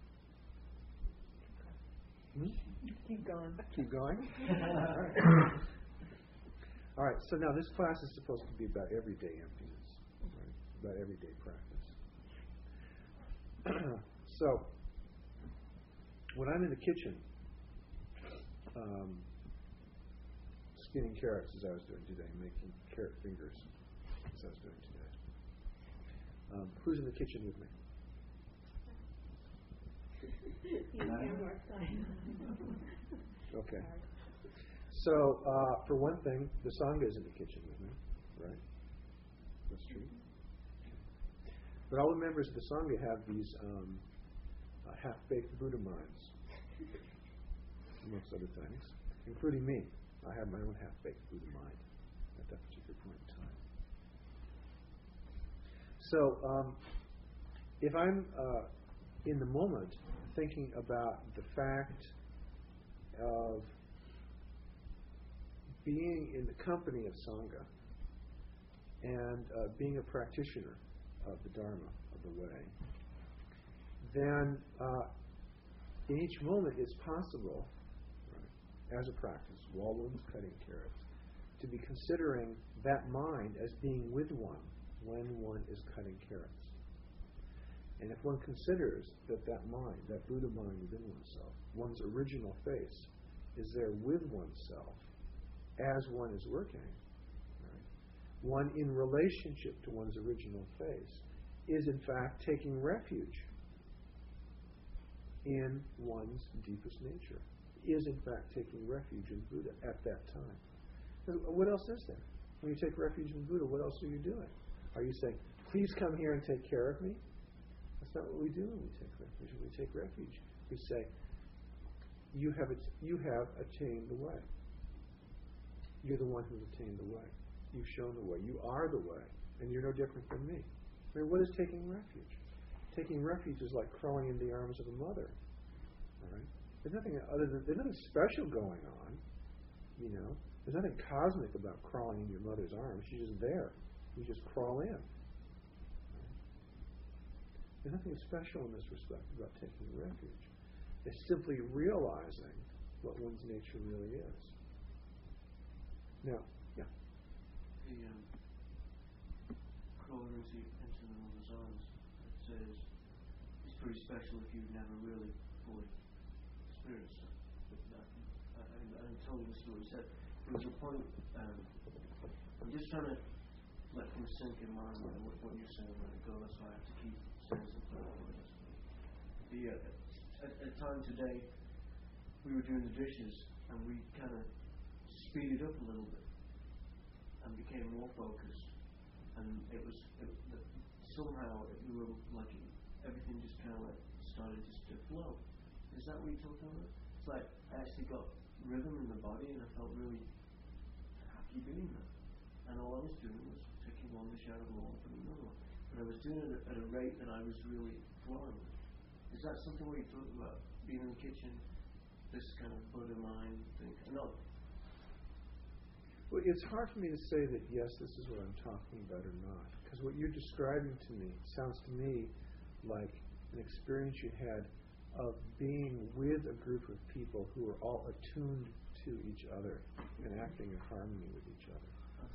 Hmm? Keep going. Keep going? All right. All right, so now this class is supposed to be about everyday emptiness, right? About everyday practice. So, when I'm in the kitchen, um, skinning carrots as I was doing today, making carrot fingers as I was doing today. Um, who's in the kitchen with me? You have more time. Okay. So, uh, for one thing, the Sangha is in the kitchen with me, right? That's true. Okay. But all the members of the Sangha have these um, uh, half-baked Buddha minds, amongst other things, including me. I have my own half-baked Buddha mind at that particular point in time. So, um, if I'm uh, in the moment thinking about the fact of being in the company of Sangha and uh, being a practitioner of the Dharma, of the way, then uh, in each moment it's possible, right, as a practice, while one's cutting carrots, to be considering that mind as being with one when one is cutting carrots. And if one considers that that mind, that Buddha mind within oneself, one's original face, is there with oneself as one is working, right, one in relationship to one's original face is in fact taking refuge in one's deepest nature, is in fact taking refuge in Buddha at that time. What else is there? When you take refuge in Buddha, what else are you doing? Are you saying, please come here and take care of me? That's not what we do when we take refuge. When we take refuge, we say, you have, you have attained the way. You're the one who's attained the way. You've shown the way. You are the way. And you're no different from me. I mean, what is taking refuge? Taking refuge is like crawling in the arms of a mother. All right? There's nothing other than, there's nothing special going on. You know? There's nothing cosmic about crawling in your mother's arms. She's just there. You just crawl in. Right? There's nothing special in this respect about taking refuge. It's simply realizing what one's nature really is. No. Yeah. The um, crawling into, into the mother's arms, it says it's pretty special if you've never really fully experienced it. But that, I, I, I'm telling you the story. Said there was a point. Um, I'm just trying to let things sink in my mind what, what you're saying when it goes. So I have to keep saying something about it. The uh, at a time today, we were doing the dishes and we kind of speeded up a little bit and became more focused, and it was it, the, somehow it, we were like everything just kind of like started just to flow. Is that what you're talking about? It's like I actually got rhythm in the body, and I felt really happy doing that. And all I was doing was taking one dish out of the water and putting another one. But I was doing it at a rate that I was really flowing with. Is that something where you thought about being in the kitchen, this kind of Buddha mind thing? No. Well, it's hard for me to say that, yes, this is what I'm talking about or not. Because what you're describing to me sounds to me like an experience you had of being with a group of people who are all attuned to each other and acting in harmony with each other.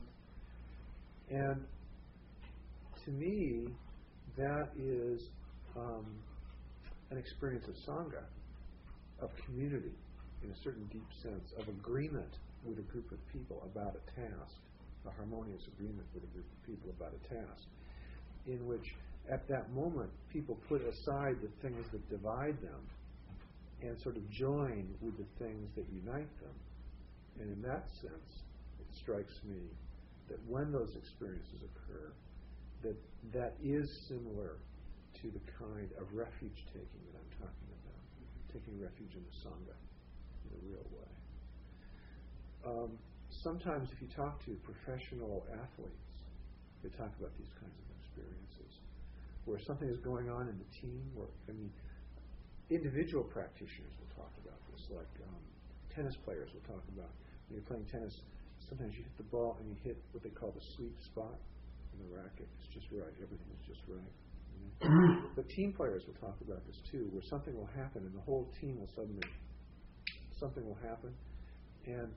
Uh-huh. And to me, that is um, an experience of Sangha, of community, in a certain deep sense, of agreement with a group of people about a task, a harmonious agreement with a group of people about a task, in which at that moment people put aside the things that divide them and sort of join with the things that unite them. And in that sense, it strikes me that when those experiences occur, that that is similar to the kind of refuge taking that I'm talking about, taking refuge in the Sangha in a real way. Um, sometimes if you talk to professional athletes, they talk about these kinds of experiences, where something is going on in the team, where, I mean, individual practitioners will talk about this, like um, tennis players will talk about, when you're playing tennis, sometimes you hit the ball and you hit what they call the sweet spot in the racket. It's just right. Everything is just right. You know? But team players will talk about this too, where something will happen and the whole team will suddenly, something will happen, and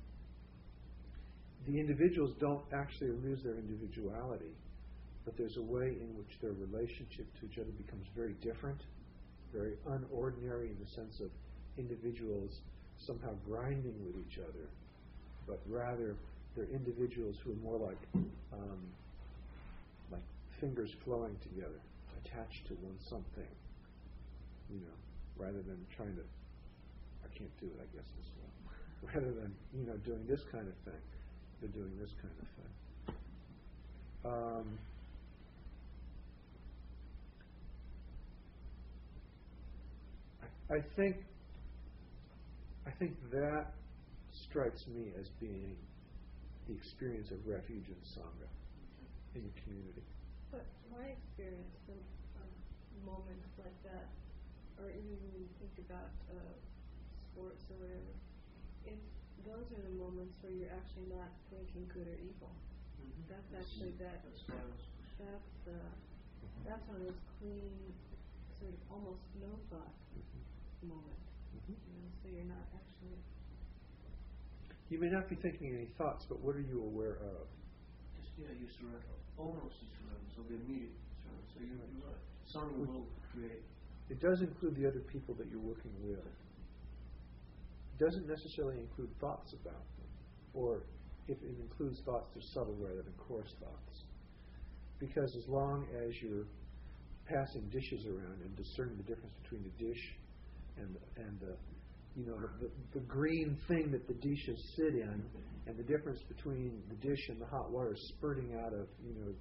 the individuals don't actually lose their individuality, but there's a way in which their relationship to each other becomes very different, very unordinary in the sense of individuals somehow grinding with each other, but rather they're individuals who are more like um, like fingers flowing together, attached to one something, you know, rather than trying to, I can't do it, I guess this way, rather than, you know, doing this kind of thing, they're doing this kind of thing. Um, I, I think I think that strikes me as being the experience of refuge and Sangha in your community. But my experience from um, moments like that, or even when you think about uh, sports or whatever, it's, those are the moments where you're actually not thinking good or evil. Mm-hmm. That's actually that. That's that's, uh, that's one of those clean, sort of almost no thought mm-hmm. moment. Mm-hmm. You know, so you're not actually. You may not be thinking any thoughts, but what are you aware of? Just, yeah, you surround, almost you surround, so the immediate surround. So you're, you're right. Something will create. It does include the other people that you're working with. It doesn't necessarily include thoughts about them. Or if it includes thoughts, they're subtle rather than coarse thoughts. Because as long as you're passing dishes around and discerning the difference between the dish and and the you know, the, the, the green thing that the dishes sit in, and the difference between the dish and the hot water spurting out of, you know,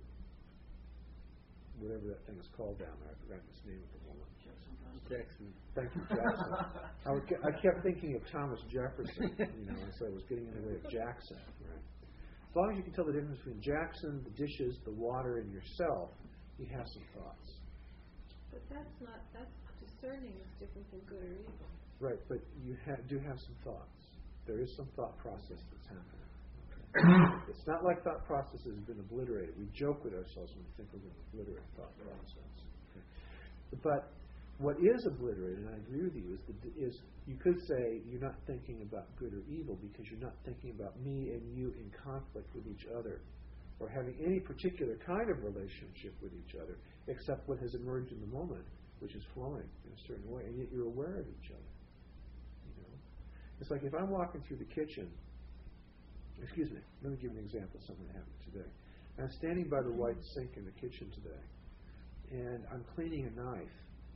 whatever that thing is called down there. I forgot its name at the moment. Jackson. Thank you, Jackson. I, would, I kept thinking of Thomas Jefferson, you know, and so I was getting in the way of Jackson. Right? As long as you can tell the difference between Jackson, the dishes, the water, and yourself, you have some thoughts. But that's not, that's discerning is different than good or evil. Right, but you ha- do have some thoughts. There is some thought process that's happening. Okay. It's not like thought process has been obliterated. We joke with ourselves when we think we're going to obliterate thought process. Okay. But what is obliterated, and I agree with you, is, the, is you could say you're not thinking about good or evil because you're not thinking about me and you in conflict with each other or having any particular kind of relationship with each other except what has emerged in the moment, which is flowing in a certain way, and yet you're aware of each other. It's like if I'm walking through the kitchen, excuse me, let me give you an example of something that happened today. I'm standing by the white sink in the kitchen today, and I'm cleaning a knife,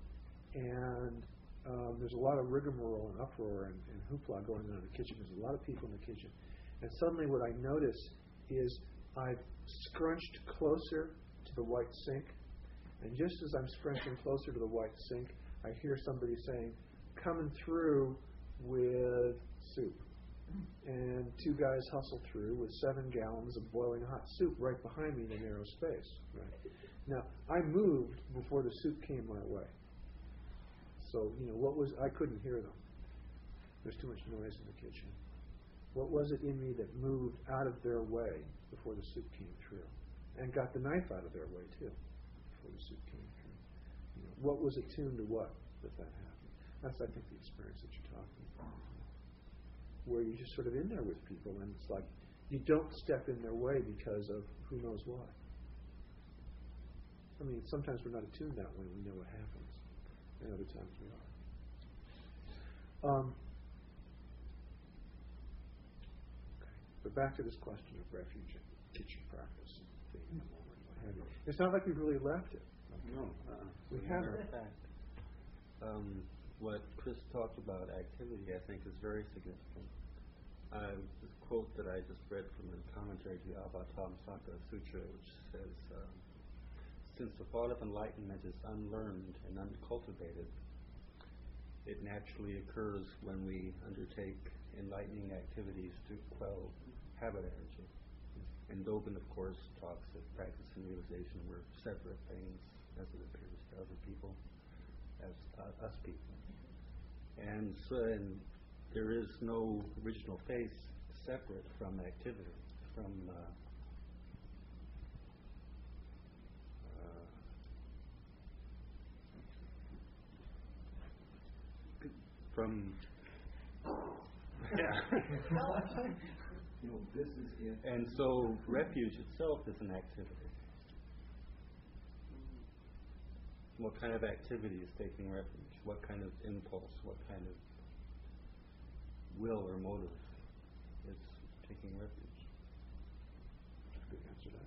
and um, there's a lot of rigmarole and uproar and, and hoopla going on in the kitchen. There's a lot of people in the kitchen. And suddenly what I notice is I've scrunched closer to the white sink, and just as I'm scrunching closer to the white sink, I hear somebody saying, coming through with soup. And two guys hustle through with seven gallons of boiling hot soup right behind me in a narrow space. Right? Now, I moved before the soup came my way. So, you know, what was, I couldn't hear them. There's too much noise in the kitchen. What was it in me that moved out of their way before the soup came through? And got the knife out of their way, too, before the soup came through. You know, what was attuned to what that that happened? That's, I think, the experience that you're talking about. Where you're just sort of in there with people, and it's like you don't step in their way because of who knows why. I mean, sometimes we're not attuned that way. We know what happens. And other times we are. Um, okay. But back to this question of refuge and kitchen practice and being in the moment, what have you. It's not like we've really left it. Okay. No, uh-uh. We As a matter haven't. of fact, um, what Chris talked about activity, I think, is very significant. Uh, this quote that I just read from the commentary to the Avatamsaka Sutra, which says, um, since the thought of enlightenment is unlearned and uncultivated, it naturally occurs when we undertake enlightening activities to quell habit energy. And Dogen, of course, talks that practice and realization were separate things, as it appears to other people, as uh, us people. And so and there is no original face separate from activity, from uh, from yeah. You know, this is it. And so refuge itself is an activity. What kind of activity is taking refuge? What kind of impulse? What kind of will or motive is taking refuge? That's a good answer to that.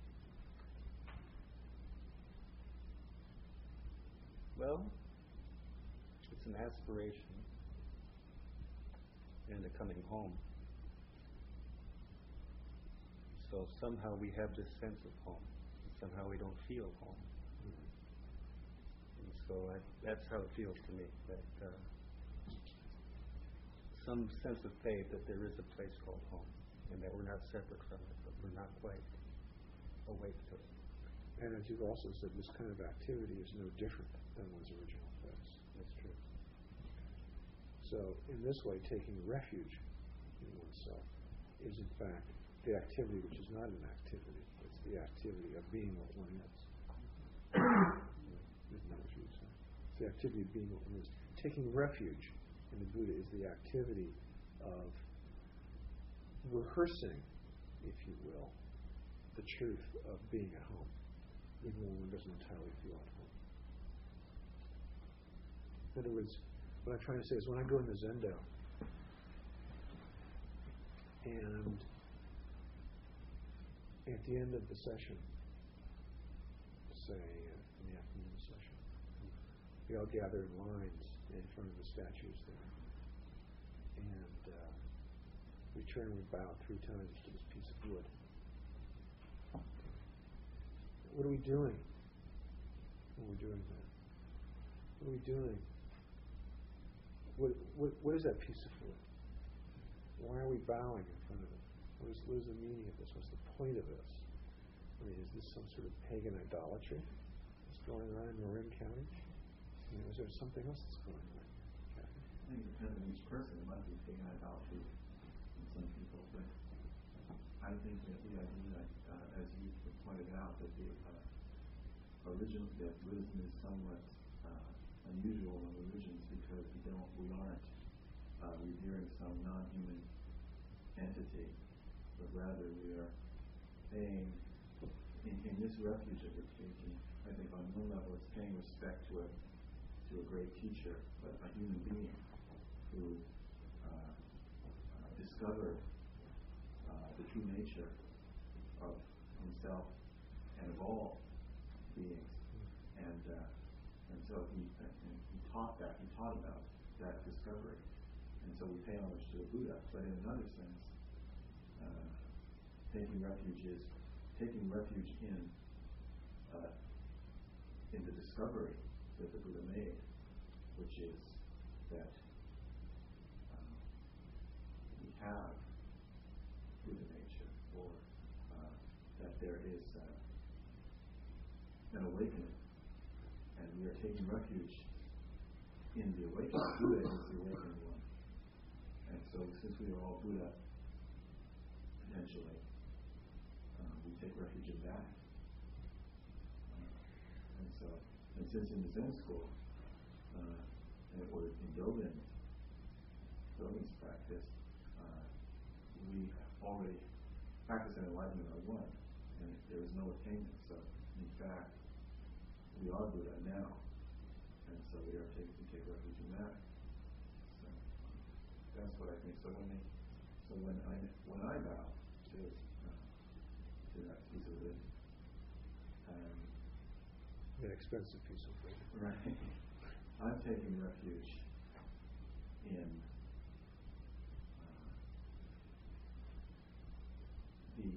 Well, it's an aspiration and a coming home. So somehow we have this sense of home. And somehow we don't feel home. Mm-hmm. And so I, that's how it feels to me. That uh, some sense of faith that there is a place called home, and that we're not separate from it, but we're not quite awake to it. And as you've also said, this kind of activity is no different than one's original face. That's true. So, in this way, taking refuge in oneself is, in fact, the activity which is not an activity. It's the activity of being what one is. Isn't that what you would say? It's the activity of being what one is. Taking refuge in the Buddha is the activity of rehearsing, if you will, the truth of being at home, even when one doesn't entirely feel at home. In other words, what I'm trying to say is when I go into Zendo and at the end of the session, say uh, in the afternoon session, we all gather in lines in front of the statues there, and uh, we turn and we bow three times to this piece of wood. What are we doing when we're doing that? What are we doing? What, what, what is that piece of wood? Why are we bowing in front of it? What is, what is the meaning of this? What's the point of this? I mean, is this some sort of pagan idolatry that's going on in Marin County? You know, is there something else that's going on? Okay. I think it depends on each person. It might be pagan idolatry in some people, but I think that the idea, uh, as you pointed out, that the uh, original that Buddhism is somewhat uh, unusual in religions because we don't, we aren't uh, revering some non-human entity, but rather we are paying, in, in this refuge that we're taking, I think on one level it's paying respect to a to a great teacher, but a human being who uh, uh, discovered uh, the true nature of himself and of all beings, and uh, and so he and he taught that he taught about that discovery, and so we pay homage to the Buddha. But in another sense, uh, taking refuge is taking refuge in uh, in the discovery that the Buddha made, which is that um, we have Buddha nature, or uh, that there is uh, an awakening, and we are taking refuge in Buddha is the awakened one. And so since we are all Buddha, potentially, uh, we take refuge in that. Uh, and so, and since in the Zen school, uh, or in Dogen, Dogen's practice, uh, we already practice and enlightenment are one, and there is no attainment. So, in fact, we are Buddha now, and so we are taking to take refuge in that. So, that's what I think. So when they, so when I when I bow to uh, to that piece of wood, um, An expensive piece of wood. right, I'm taking refuge in uh, the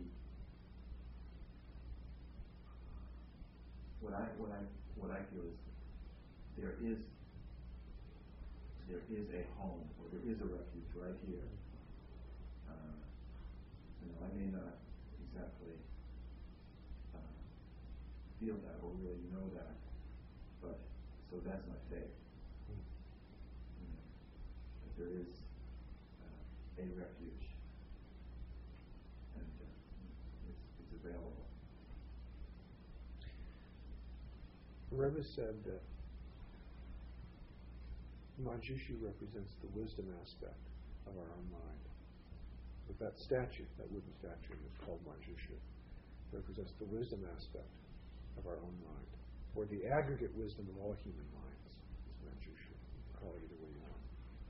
what I what I what I feel is there is there is a home or there is a refuge right here. Uh, you know, I may not exactly uh, feel that or really know that, but so that's my faith. Mm. You know, that there is uh, a refuge, and uh, it's, it's available. Rebbe said that Manjushri represents the wisdom aspect of our own mind. But that statue, that wooden statue, is called Manjushri, represents the wisdom aspect of our own mind, or the aggregate wisdom of all human minds is Manjushri. You can call it either way you want.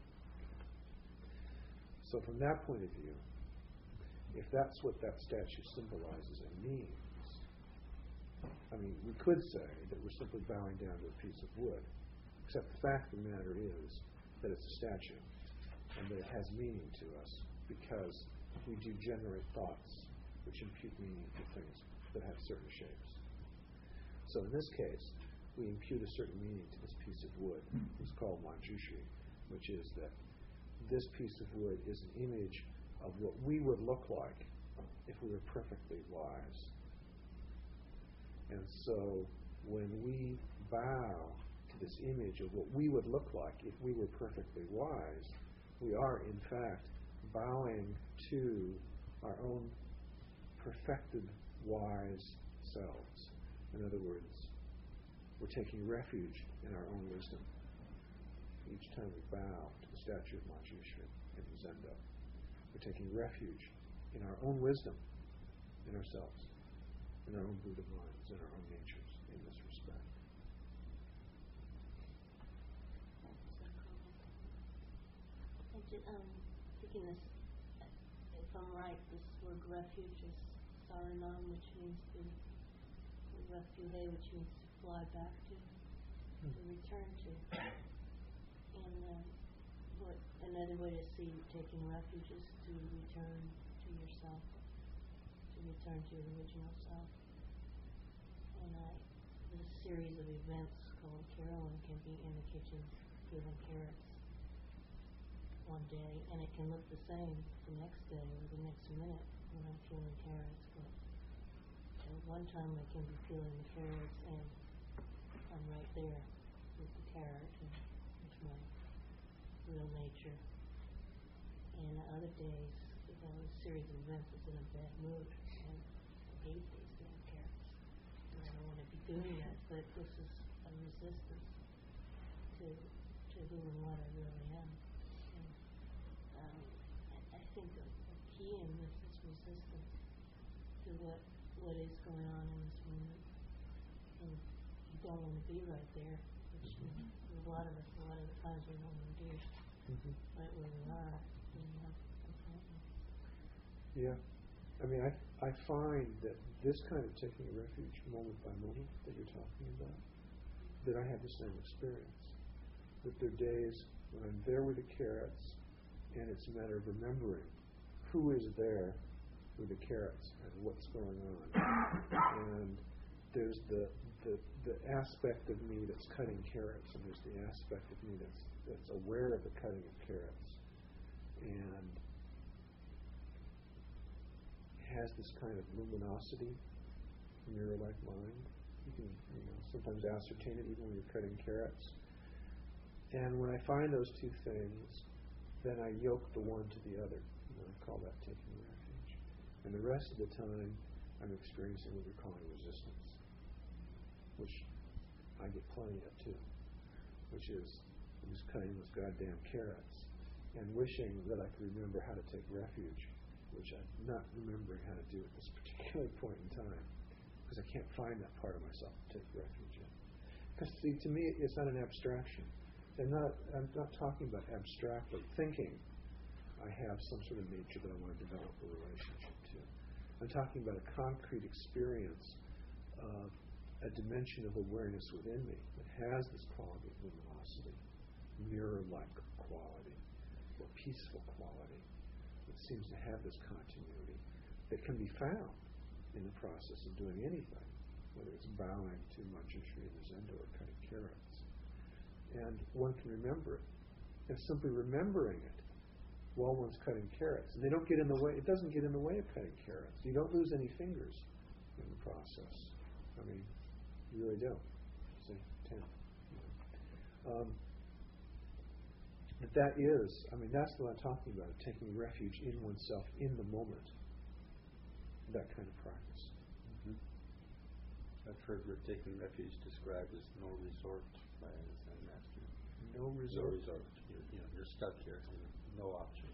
So from that point of view, if that's what that statue symbolizes and means, I mean, we could say that we're simply bowing down to a piece of wood, except the fact of the matter is that it's a statue and that it has meaning to us because we do generate thoughts which impute meaning to things that have certain shapes. So in this case, we impute a certain meaning to this piece of wood. It's called Manjushri, which is that this piece of wood is an image of what we would look like if we were perfectly wise. And so when we bow to this image of what we would look like if we were perfectly wise, we are in fact bowing to our own perfected wise selves. In other words, we're taking refuge in our own wisdom. Each time we bow to the statue of Manjushri in Zendo, we're taking refuge in our own wisdom, in ourselves, in our own Buddha minds, in our own natures, in this respect. I did, um, thinking this, if I'm right, this word refuge is saranam, which means to refuge, which means to fly back to, mm-hmm. to return to. And um, what another way to see taking refuge is to return to yourself, to return to your original self. And I, there's a series of events called Carolyn can be in the kitchen peeling carrots one day, and it can look the same the next day or the next minute when I'm peeling carrots. But at one time I can be peeling the carrots and I'm right there with the carrot and with my real nature. And other days, you know, a series of events is in a bad mood and I hate these damn carrots. And I don't want to be doing that, but this is a resistance to to who and what I really am. And um, I, I think a, a key in this is resistance to what what is going on in this moment. And you don't want to be right there, which mm-hmm. a lot of us, a lot of the times we don't want to be mm-hmm. right where we are. Yeah. I mean, I, I find that this kind of taking refuge moment by moment that you're talking about, that I have the same experience. That there are days when I'm there with the carrots, and it's a matter of remembering who is there with the carrots and what's going on. And there's the, the the aspect of me that's cutting carrots, and there's the aspect of me that's that's aware of the cutting of carrots, and has this kind of luminosity, mirror-like mind. You can, you know, sometimes ascertain it even when you're cutting carrots. And when I find those two things, then I yoke the one to the other. And I call that taking refuge. And the rest of the time, I'm experiencing what we're calling resistance, which I get plenty of too, which is I'm just cutting those goddamn carrots and wishing that I could remember how to take refuge, which I'm not remembering how to do at this particular point in time, because I can't find that part of myself to take refuge in. Because see, to me, it's not an abstraction. And not, I'm not talking about abstractly thinking I have some sort of nature that I want to develop a relationship to. I'm talking about a concrete experience of a dimension of awareness within me that has this quality of luminosity, mirror-like quality, or peaceful quality that seems to have this continuity that can be found in the process of doing anything, whether it's bowing to Manjushri in the Zendo or cutting carrots. And one can remember it. And simply remembering it while one's cutting carrots. And they don't get in the way, it doesn't get in the way of cutting carrots. You don't lose any fingers in the process. I mean, you really don't. See, ten. Um, but that is, I mean, that's what I'm talking about, taking refuge in oneself in the moment. That kind of practice. I've heard we're taking refuge described as no resort by the Zen master. No resort. No resort. You're, you know, you're stuck here. You know, no options.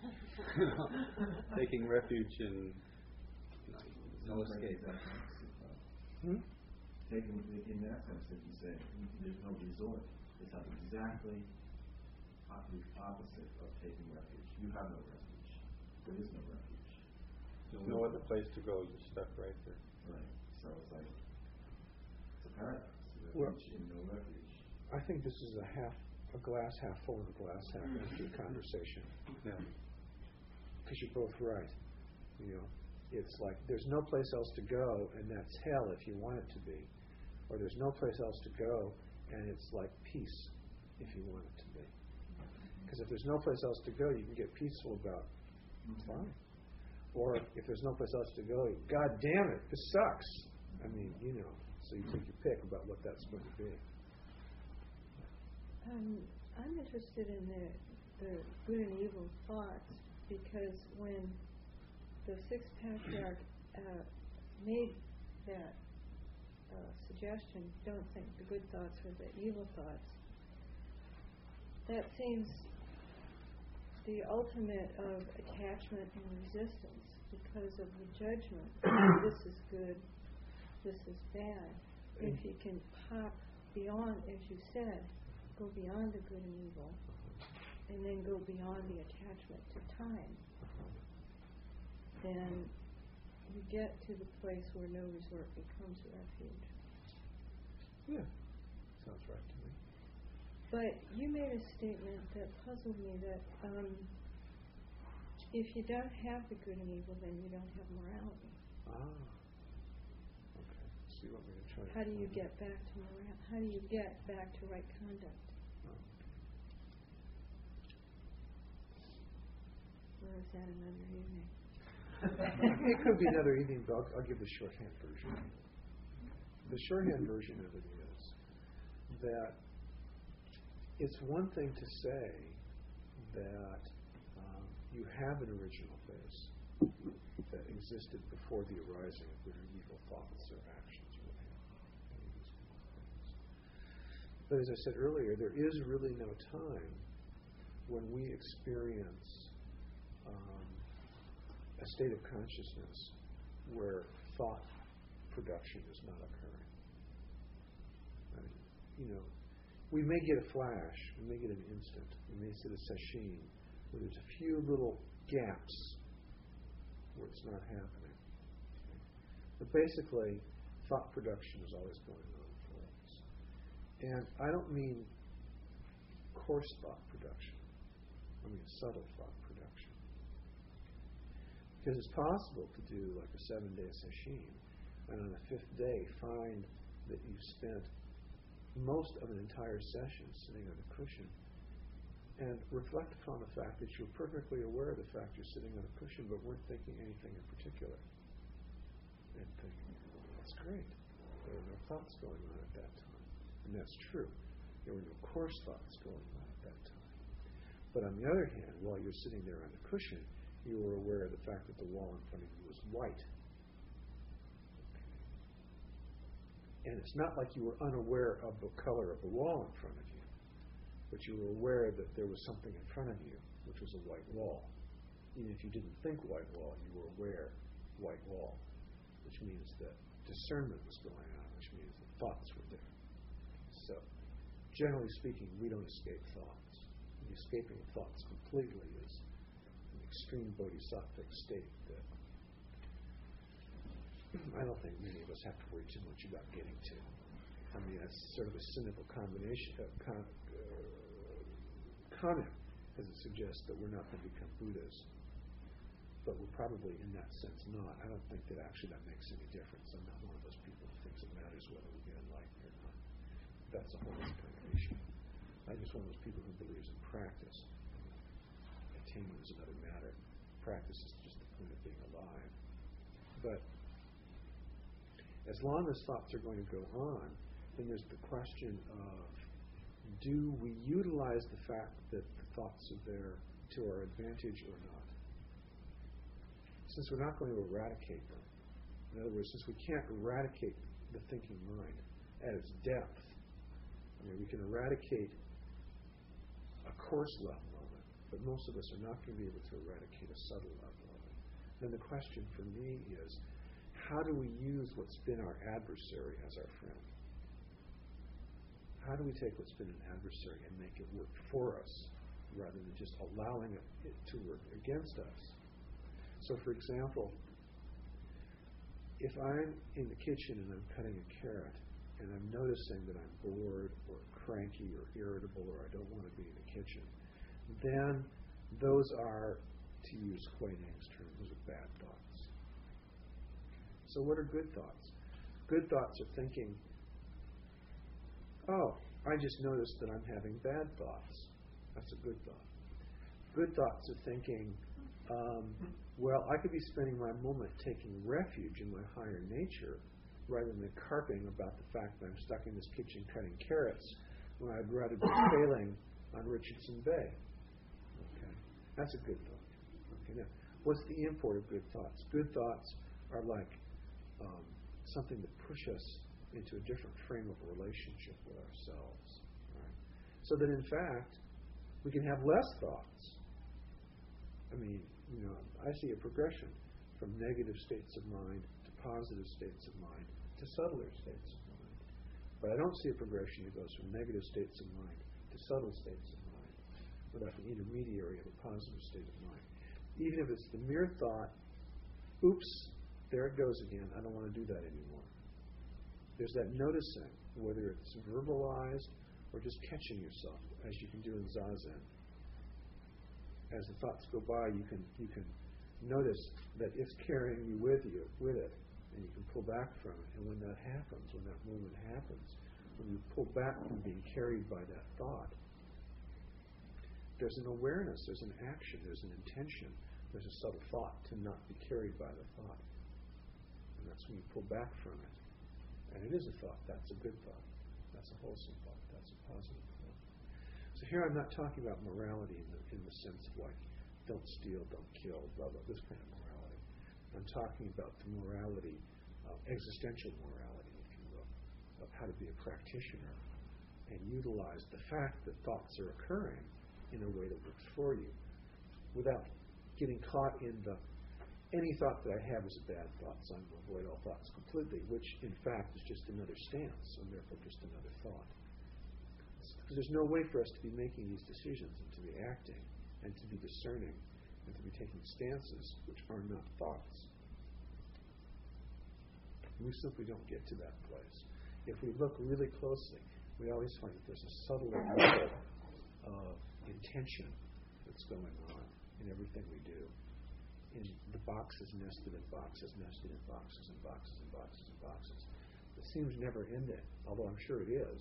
Taking refuge in you know, no escape. Hmm? Taking, in that sense, as you say, there's no resort. It's exactly the opposite of taking refuge. You have no refuge. There is no refuge. There's no other place to go. You're stuck right there. Right. So it's like paradox. Well, in no refuge. I think this is a half, a glass half full and a glass half empty conversation. Yeah. Because you're both right. You know, it's like there's no place else to go, and that's hell if you want it to be, or there's no place else to go, and it's like peace if you want it to be. Because if there's no place else to go, you can get peaceful about it. Fine. Or if there's no place else to go, God damn it, this sucks. I mean, you know. So you take your pick about what that's going to be. Um, I'm interested in the, the good and evil thoughts because when the sixth patriarch uh, made that uh, suggestion, don't think the good thoughts or the evil thoughts, that seems the ultimate of attachment and resistance because of the judgment. This is good. This is bad. If you can pop beyond, as you said, go beyond the good and evil, and then go beyond the attachment to time, then you get to the place where no resort becomes refuge. Yeah, sounds right to me. But you made a statement that puzzled me that um, if you don't have the good and evil, then you don't have morality. Ah. So you want me to try How do you to get back to morality? How do you get back to right conduct? Oh. Or is that another evening? It could be another evening, but I'll, I'll give the shorthand version. The shorthand version of it is that it's one thing to say that um, you have an original face that existed before the arising of good or evil thoughts or actions. But as I said earlier, there is really no time when we experience um, a state of consciousness where thought production is not occurring. I mean, you know, we may get a flash, we may get an instant, we may see a sesshin where there's a few little gaps where it's not happening. Okay? But basically, thought production is always going on. And I don't mean coarse thought production. I mean subtle thought production. Because it's possible to do like a seven-day sesshin, and on the fifth day find that you've spent most of an entire session sitting on a cushion, and reflect upon the fact that you're perfectly aware of the fact you're sitting on a cushion, but weren't thinking anything in particular. And think, that's great. There are no thoughts going on at that time. And that's true. There were no coarse thoughts going on at that time. But on the other hand, while you're sitting there on the cushion, you were aware of the fact that the wall in front of you was white. And it's not like you were unaware of the color of the wall in front of you, but you were aware that there was something in front of you, which was a white wall. Even if you didn't think white wall, you were aware white wall, which means that discernment was going on, which means that thoughts were there. So, generally speaking, we don't escape thoughts. The escaping of thoughts completely is an extreme bodhisattvic state that I don't think many of us have to worry too much about getting to. I mean, that's sort of a cynical combination of con- uh, comment, as it suggests that we're not going to become Buddhas. But we're probably, in that sense, not. I don't think that actually that makes any difference. I'm not one of those people who thinks it matters whether we get enlightened or not. That's a whole other kind of issue. I'm just one of those people who believes in practice. Attainment is another matter. Practice is just the point of being alive. But as long as thoughts are going to go on, then there's the question of, do we utilize the fact that the thoughts are there to our advantage or not? Since we're not going to eradicate them, in other words, since we can't eradicate the thinking mind at its depth, I mean, we can eradicate a coarse level of it, but most of us are not going to be able to eradicate a subtle level of it. Then the question for me is, how do we use what's been our adversary as our friend? How do we take what's been an adversary and make it work for us rather than just allowing it, it to work against us? So, for example, if I'm in the kitchen and I'm cutting a carrot and I'm noticing that I'm bored or cranky or irritable or I don't want to be in the kitchen, then those are, to use Kuei Ning's term, those are bad thoughts. So what are good thoughts? Good thoughts are thinking, oh, I just noticed that I'm having bad thoughts. That's a good thought. Good thoughts are thinking, um, well, I could be spending my moment taking refuge in my higher nature rather than carping about the fact that I'm stuck in this kitchen cutting carrots when I'd rather be sailing on Richardson Bay. Okay, that's a good thought. Okay, now, what's the import of good thoughts? Good thoughts are like um, something that push us into a different frame of relationship with ourselves. Right? So that in fact, we can have less thoughts. I mean, you know, I see a progression from negative states of mind to positive states of mind to subtler states of mind. But I don't see a progression that goes from negative states of mind to subtle states of mind without an intermediary of a positive state of mind. Even if it's the mere thought, oops, there it goes again, I don't want to do that anymore. There's that noticing, whether it's verbalized or just catching yourself, as you can do in Zazen. As the thoughts go by, you can you can notice that it's carrying you with you, with it, and you can pull back from it. And when that happens, when that moment happens, when you pull back from being carried by that thought, there's an awareness, there's an action, there's an intention, there's a subtle thought to not be carried by the thought. And that's when you pull back from it. And it is a thought. That's a good thought. That's a wholesome thought. That's a positive thought. So here I'm not talking about morality in the, in the sense of like, don't steal, don't kill, blah, blah, this kind of morality. I'm talking about the morality, uh, existential morality, if you will, of how to be a practitioner and utilize the fact that thoughts are occurring in a way that works for you without getting caught in the any thought that I have is a bad thought, so I'm going to avoid all thoughts completely, which in fact is just another stance, and therefore just another thought. Because there's no way for us to be making these decisions and to be acting and to be discerning and to be taking stances which are not thoughts. We simply don't get to that place. If we look really closely, we always find that there's a subtle level of intention that's going on in everything we do. In the boxes nested in boxes, nested in boxes and boxes and boxes and boxes. It seems never ending, although I'm sure it is.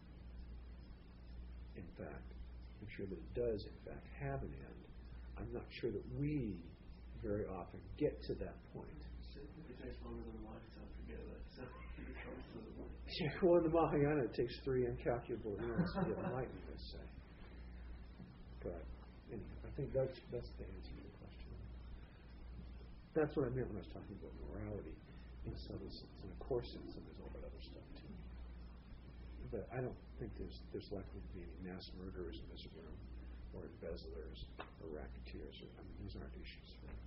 In fact, I'm sure that it does, in fact, have an end. I'm not sure that we very often get to that point. It takes longer than a lifetime to get there, so it comes to the point. Yeah, well, in the Mahayana, it takes three incalculable eons to get enlightened, they say. But anyway, I think that's that's the answer to the question. That's what I meant when I was talking about morality in a subtle sense. In a coarse sense, and there's all that other stuff too. But I don't think there's there's likely to be any mass murderers in this room, or embezzlers, or racketeers. Or, I mean, those aren't issues for us.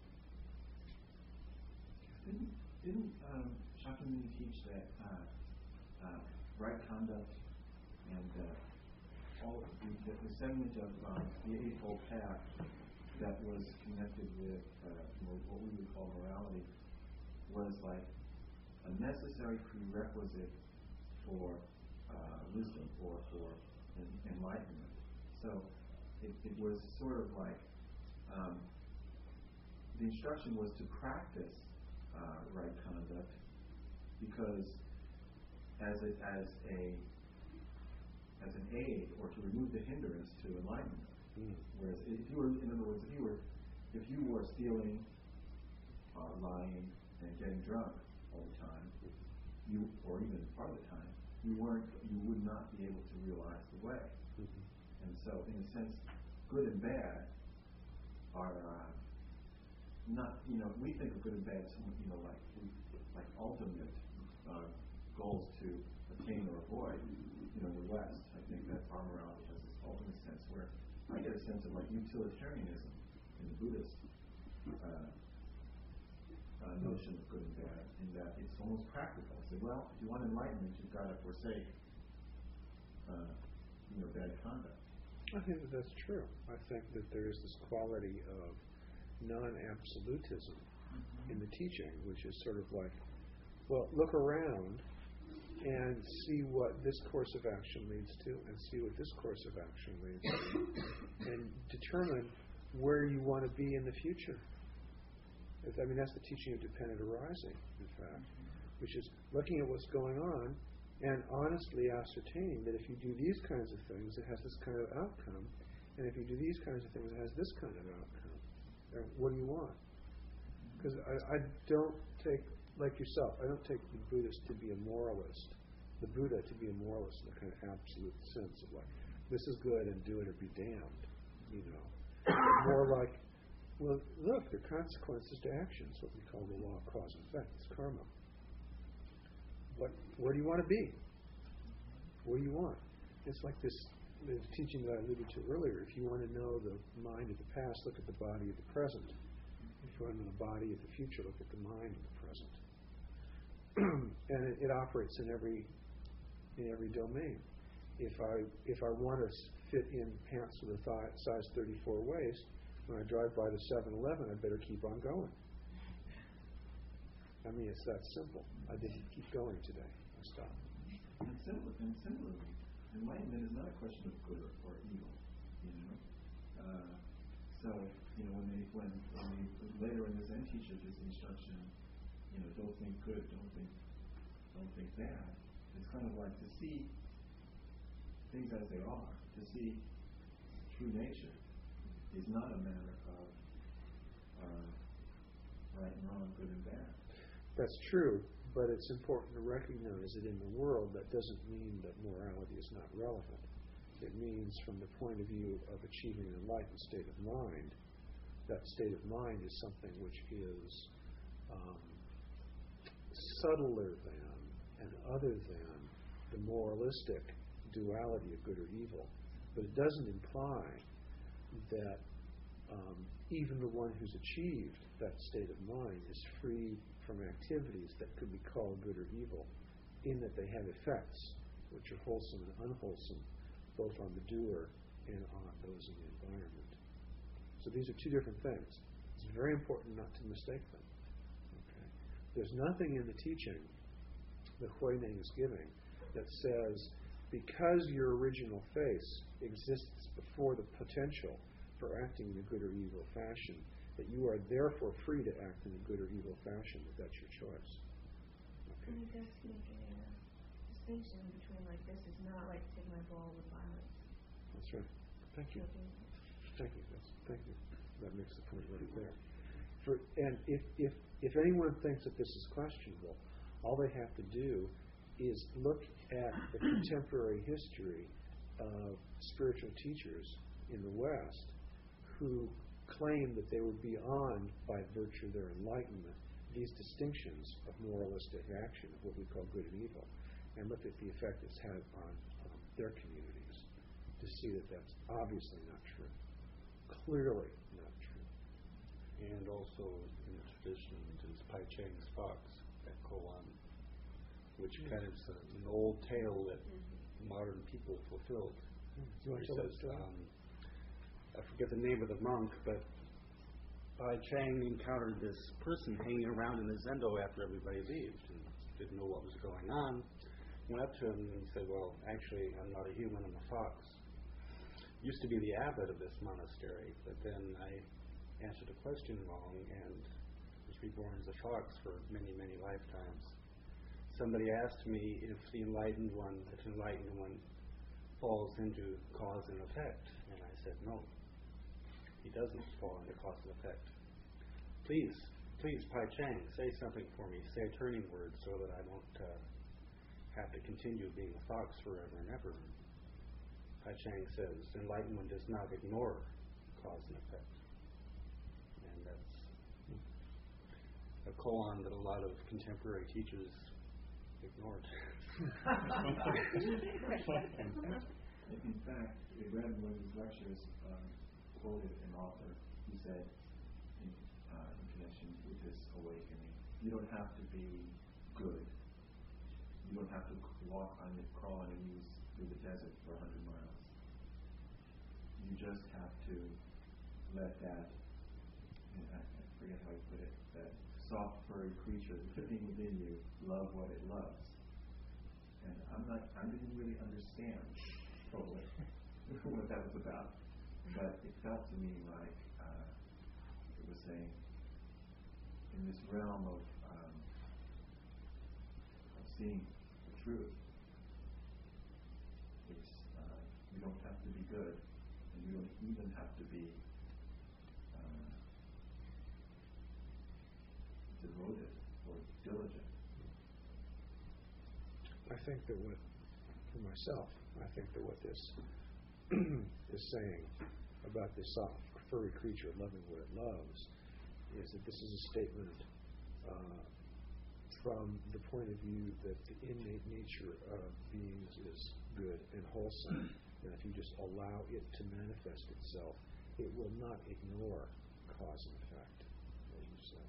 Didn't didn't um, Shakyamuni teach that uh, uh, right conduct and uh, all the, the, the segment of um, the Eightfold Path that was connected with uh, what we would call morality was like a necessary prerequisite for uh, wisdom or for en- enlightenment. So it, it was sort of like um, the instruction was to practice uh, right conduct because as a, as a as an aid or to remove the hindrance to enlightenment. Mm. Whereas if you were, in other words, if you were if you were stealing, uh, lying, and getting drunk all the time, you or even part of the time, you weren't you would not be able to realize the way. Mm-hmm. And so, in a sense, good and bad are uh, not, you know, we think of good and bad, you know, like like ultimate uh, goals to attain or avoid. You know, in the West, I think that our morality has this ultimate sense where I get a sense of like utilitarianism in the Buddhist uh, uh, notion of good and bad, in that it's almost practical. I say, well, if you want enlightenment, you've got to forsake, uh, you know, bad conduct. I think that that's true. I think that there is this quality of non-absolutism mm-hmm. in the teaching, which is sort of like, well, look around and see what this course of action leads to, and see what this course of action leads to, and determine where you want to be in the future. I mean, that's the teaching of dependent arising, in fact, which is looking at what's going on and honestly ascertaining that if you do these kinds of things, it has this kind of outcome, and if you do these kinds of things, it has this kind of outcome. And what do you want? Because I, I don't take, like yourself, I don't take the Buddhist to be a moralist, the Buddha to be a moralist in a kind of absolute sense of like, this is good and do it or be damned, you know. More like, well, look, there are consequences to actions, what we call the law of cause and effect, it's karma. What, where do you want to be? What do you want? It's like this the teaching that I alluded to earlier. If you want to know the mind of the past, look at the body of the present. If you want to know the body of the future, look at the mind of the present. And it, it operates in every in every domain. If I if I want to fit in pants with a thigh, size thirty-four waist, when I drive by the seven eleven, I better keep on going. I mean, it's that simple. I didn't keep going today. I stopped. And similarly, and similarly, enlightenment is not a question of good or, or evil. You know, uh, so you know when they when, when they later in the Zen teacher gives instruction, you know, don't think good, don't think don't think bad. It's kind of like to see things as they are. To see true nature is not a matter of uh, right and wrong, good and bad. That's true, but it's important to recognize that in the world that doesn't mean that morality is not relevant. It means from the point of view of achieving an enlightened state of mind, that state of mind is something which is um, subtler than and other than the moralistic duality of good or evil. But it doesn't imply that um, even the one who's achieved that state of mind is free from activities that could be called good or evil, in that they have effects which are wholesome and unwholesome, both on the doer and on those in the environment. So these are two different things. It's very important not to mistake them. Okay? There's nothing in the teaching that Huineng is giving that says, because your original face exists before the potential for acting in a good or evil fashion, that you are therefore free to act in a good or evil fashion, that that's your choice. Okay. And it does make a uh, distinction between, like, this is not like take my ball with violence. That's right. Thank you. Thank you. That's, thank you. That makes the point right there. For, and if, if, if anyone thinks that this is questionable, all they have to do is look at the contemporary history of spiritual teachers in the West who claim that they were beyond, by virtue of their enlightenment, these distinctions of moralistic action, of what we call good and evil, and look at the effect it's had on um, their communities, to see that that's obviously not true. Clearly not true. And also in the tradition is Pai Cheng's fox at Koan, which mm-hmm. kind of is an old tale that mm-hmm. modern people fulfilled. Mm-hmm. You want to tell that story? Um, I forget the name of the monk, but Pai Cheng encountered this person hanging around in the zendo after everybody leaves and didn't know what was going on. Went up to him and said, "Well, actually, I'm not a human, I'm a fox. Used to be the abbot of this monastery, but then I answered a question wrong and was reborn as a fox for many, many lifetimes. Somebody asked me if the enlightened one, if the enlightened one falls into cause and effect, and I said no. He doesn't fall into cause and effect. Please, please, Pai Cheng, say something for me. Say a turning word so that I don't uh, have to continue being a fox forever and ever." Pai Cheng says, "Enlightened one does not ignore cause and effect." And that's a koan that a lot of contemporary teachers ignored. In fact, I read one of his lectures, um, quoted an author who said, in, uh, in connection with this awakening, you don't have to be good. You don't have to walk on your, crawl on your knees through the desert for a hundred miles. You just have to let that, and I, I forget how he put it, that soft, furry creature living within you love what it loves. And I'm not, I didn't really understand totally what that was about. But it felt to me like uh, it was saying, in this realm of, um, of seeing the truth, it's uh, you don't have to be good, and you don't even have to be uh, devoted or diligent. I think that what, for myself, I think that what this is saying about this soft, furry creature loving what it loves is that this is a statement uh, from the point of view that the innate nature of beings is good and wholesome, and if you just allow it to manifest itself, it will not ignore cause and effect, as you said.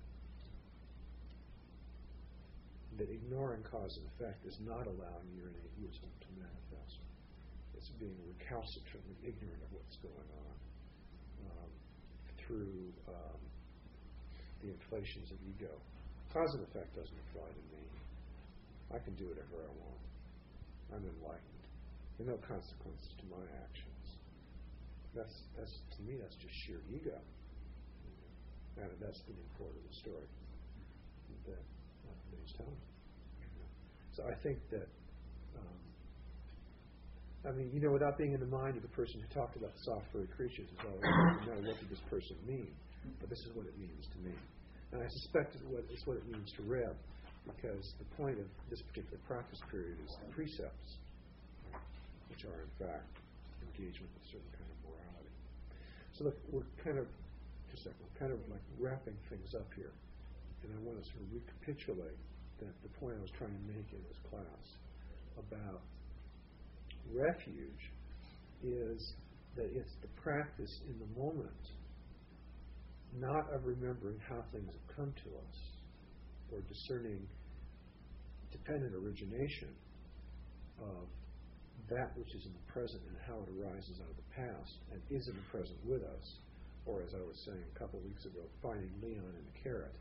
That ignoring cause and effect is not allowing your innate wisdom to manifest. It's being recalcitrantly ignorant of what's going on um, through um, the inflations of ego. Cause and effect doesn't apply to me. I can do whatever I want. I'm enlightened. There are no consequences to my actions. That's, that's to me, that's just sheer ego. And that's the import of the story that, uh, that he's telling. So I think that um, I mean, you know, without being in the mind of the person who talked about soft furry creatures, it's always hard to know what did this person mean, but this is what it means to me. And I suspect it's what, it's what it means to Reb, because the point of this particular practice period is the precepts, which are in fact engagement with a certain kind of morality. So look, we're kind of, just a second, we're kind of like wrapping things up here, and I want to sort of recapitulate that the point I was trying to make in this class about refuge is that it's the practice in the moment, not of remembering how things have come to us or discerning dependent origination of that which is in the present and how it arises out of the past and is in the present with us, or as I was saying a couple of weeks ago, finding Leon in the carrot.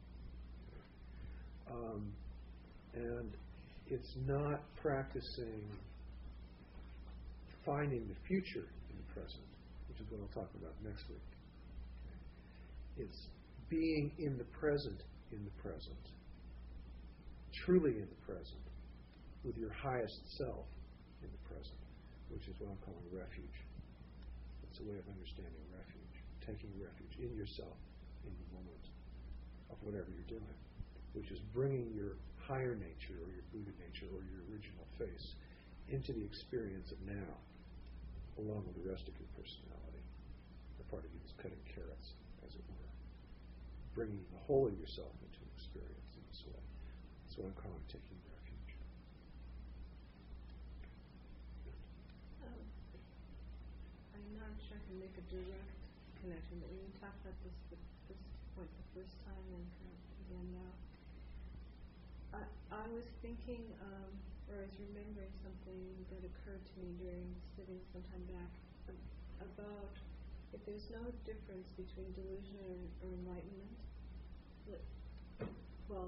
Um, and it's not practicing finding the future in the present, which is what I'll talk about next week. Okay. It's being in the present in the present, truly in the present, with your highest self in the present, which is what I'm calling refuge. It's a way of understanding refuge, taking refuge in yourself in the moment of whatever you're doing, which is bringing your higher nature or your Buddha nature or your original face into the experience of now, along with the rest of your personality. The part of you that's cutting carrots, as it were. Bringing the whole of yourself into experience in this way. That's what I'm calling taking refuge. Um, I'm not sure I can make a direct connection, but when you talked about this the, this point the first time and kind of again now, I, I was thinking, um, or I was remembering something that occurred to me during sitting some time back um, about if there's no difference between delusion or, or enlightenment. Well,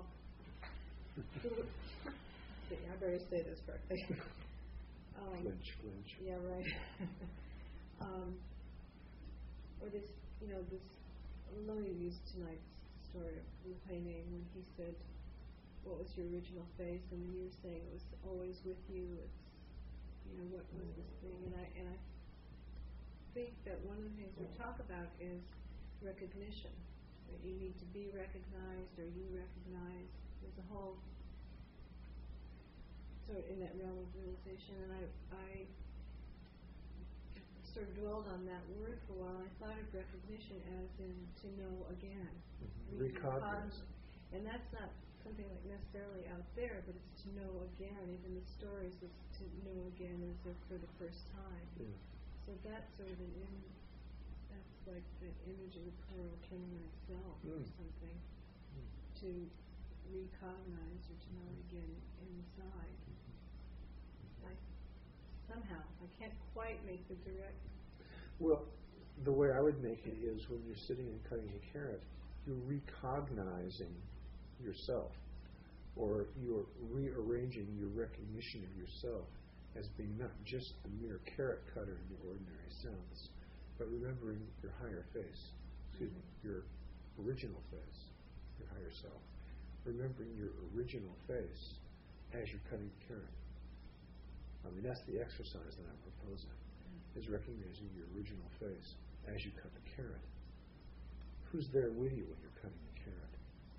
see, I better say this correctly. um, Flinch, flinch. Yeah, right. um, or this, you know, this. Let me use tonight's story of Wu Pei-Ning when he said, "What was your original face?" And you were saying it was always with you. It's, you know, what was this thing? And I and I think that one of the things we talk about is recognition. That you need to be recognized, or you recognize. There's a whole sort of in that realm of realization, and I, I sort of dwelled on that word for a while. I thought of recognition as in to know again, Mm-hmm. Recognize. and that's not something like necessarily out there, but it's to know again. Even the stories is to know again as if for the first time. Yeah. So that's sort of an image. That's like the image of the pearl killing itself or Mm. something. Mm. To recognize or to know again inside. I, somehow, I can't quite make the direct. Well, the way I would make it is when you're sitting and cutting a carrot, you're recognizing yourself, or you're rearranging your recognition of yourself as being not just the mere carrot cutter in the ordinary sense, but remembering your higher face, excuse me, your original face, your higher self. Remembering your original face as you're cutting the carrot. I mean, that's the exercise that I'm proposing, is recognizing your original face as you cut the carrot. Who's there with you when you're cutting the carrot?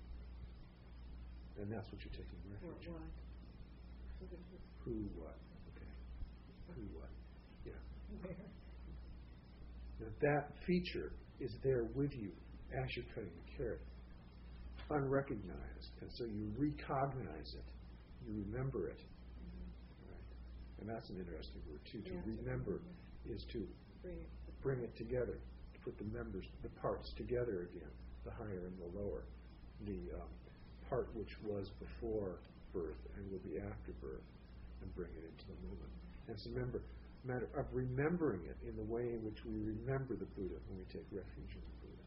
And that's what you're taking refuge in. What? Who, what? Okay. Who, what? Yeah. Where? Now, that feature is there with you as you're cutting the carrot, unrecognized, and so you recognize it, you remember it, mm-hmm. Right? And that's an interesting word too. To yeah, remember mm-hmm. is to bring it. bring it together, to put the members, the parts together again, the higher and the lower, the um, part which was before birth and will be after birth, and bring it into the moment. And it's a member, matter of remembering it in the way in which we remember the Buddha when we take refuge in the Buddha.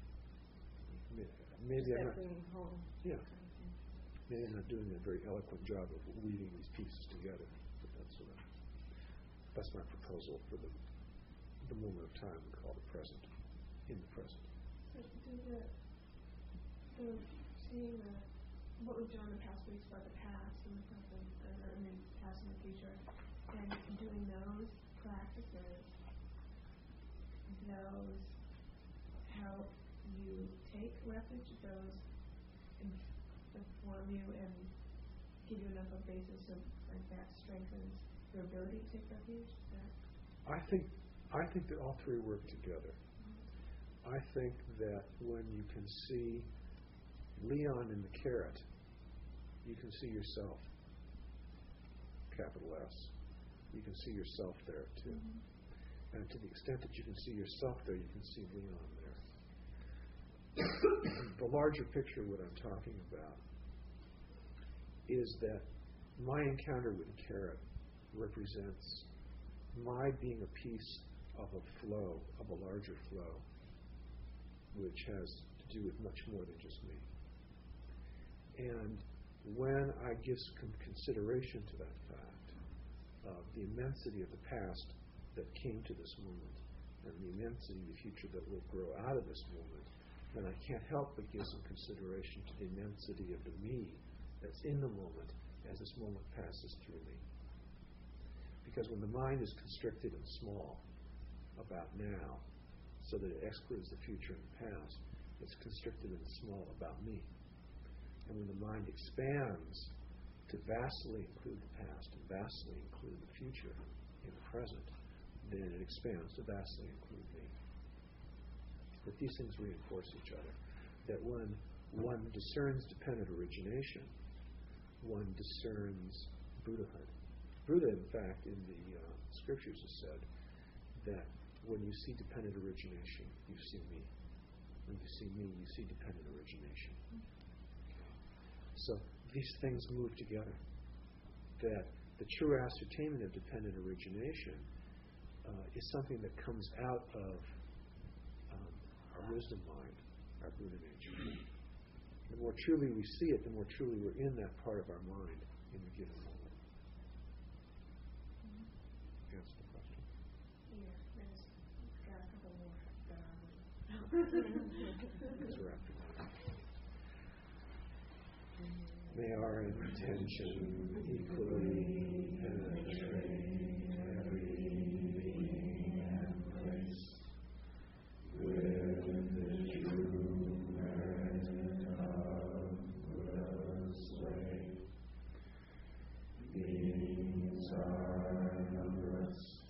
Maybe I'm not, home. Yeah. Maybe I'm not doing a very eloquent job of weaving these pieces together, but that's what I, that's my proposal for the the moment of time we call the present, in the present. So do the, the seeing the what we've done in the past weeks about the past and the present, uh, and then past and the future, and doing those practices, those help you take refuge, those inform you and give you enough of a basis of like that strengthens your ability to take refuge? That I think I think that all three work together. Mm-hmm. I think that when you can see Leon in the carrot, you can see yourself, capital S. You can see yourself there too. Mm-hmm. And to the extent that you can see yourself there, you can see Leon there. The larger picture, what I'm talking about, is that my encounter with the carrot represents my being a piece of a flow, of a larger flow, which has to do with much more than just me. And when I give some consideration to that fact, of the immensity of the past that came to this moment, and the immensity of the future that will grow out of this moment, then I can't help but give some consideration to the immensity of the me that's in the moment as this moment passes through me. Because when the mind is constricted and small about now, so that it excludes the future and the past, it's constricted and small about me. And when the mind expands to vastly include the past and vastly include the future in the present, then it expands to vastly include me. But these things reinforce each other. That when one discerns dependent origination, one discerns Buddhahood. Buddha, in fact, in the uh, scriptures has said that when you see dependent origination, you see me. When you see me, you see dependent origination. So these things move together. That the true ascertainment of dependent origination uh, is something that comes out of um, our wisdom mind, our Buddha nature. The more truly we see it, the more truly we're in that part of our mind in the given moment. Answer the question. Yeah, there's got a couple more that I would. Because we're after that. May our intention equally penetrate every being and place with the true merit of Buddha's way. Beings are numberless.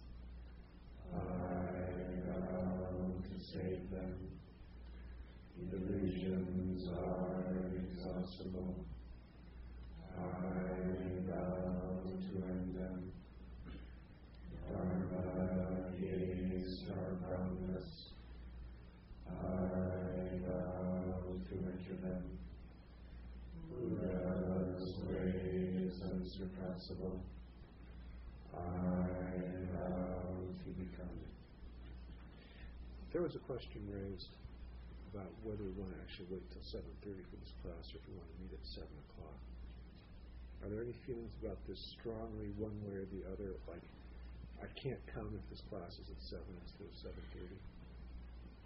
I vow to save them. Illusions are inexhaustible. I vow to end them. Dharma gates are boundless. I vow to enter them. Buddha's way is unsurpassable. I vow to become it. There was a question raised about whether we want to actually wait till seven thirty for this class or if we want to meet at seven o'clock. Are there any feelings about this strongly one way or the other, like I can't come if this class is at seven instead of seven thirty?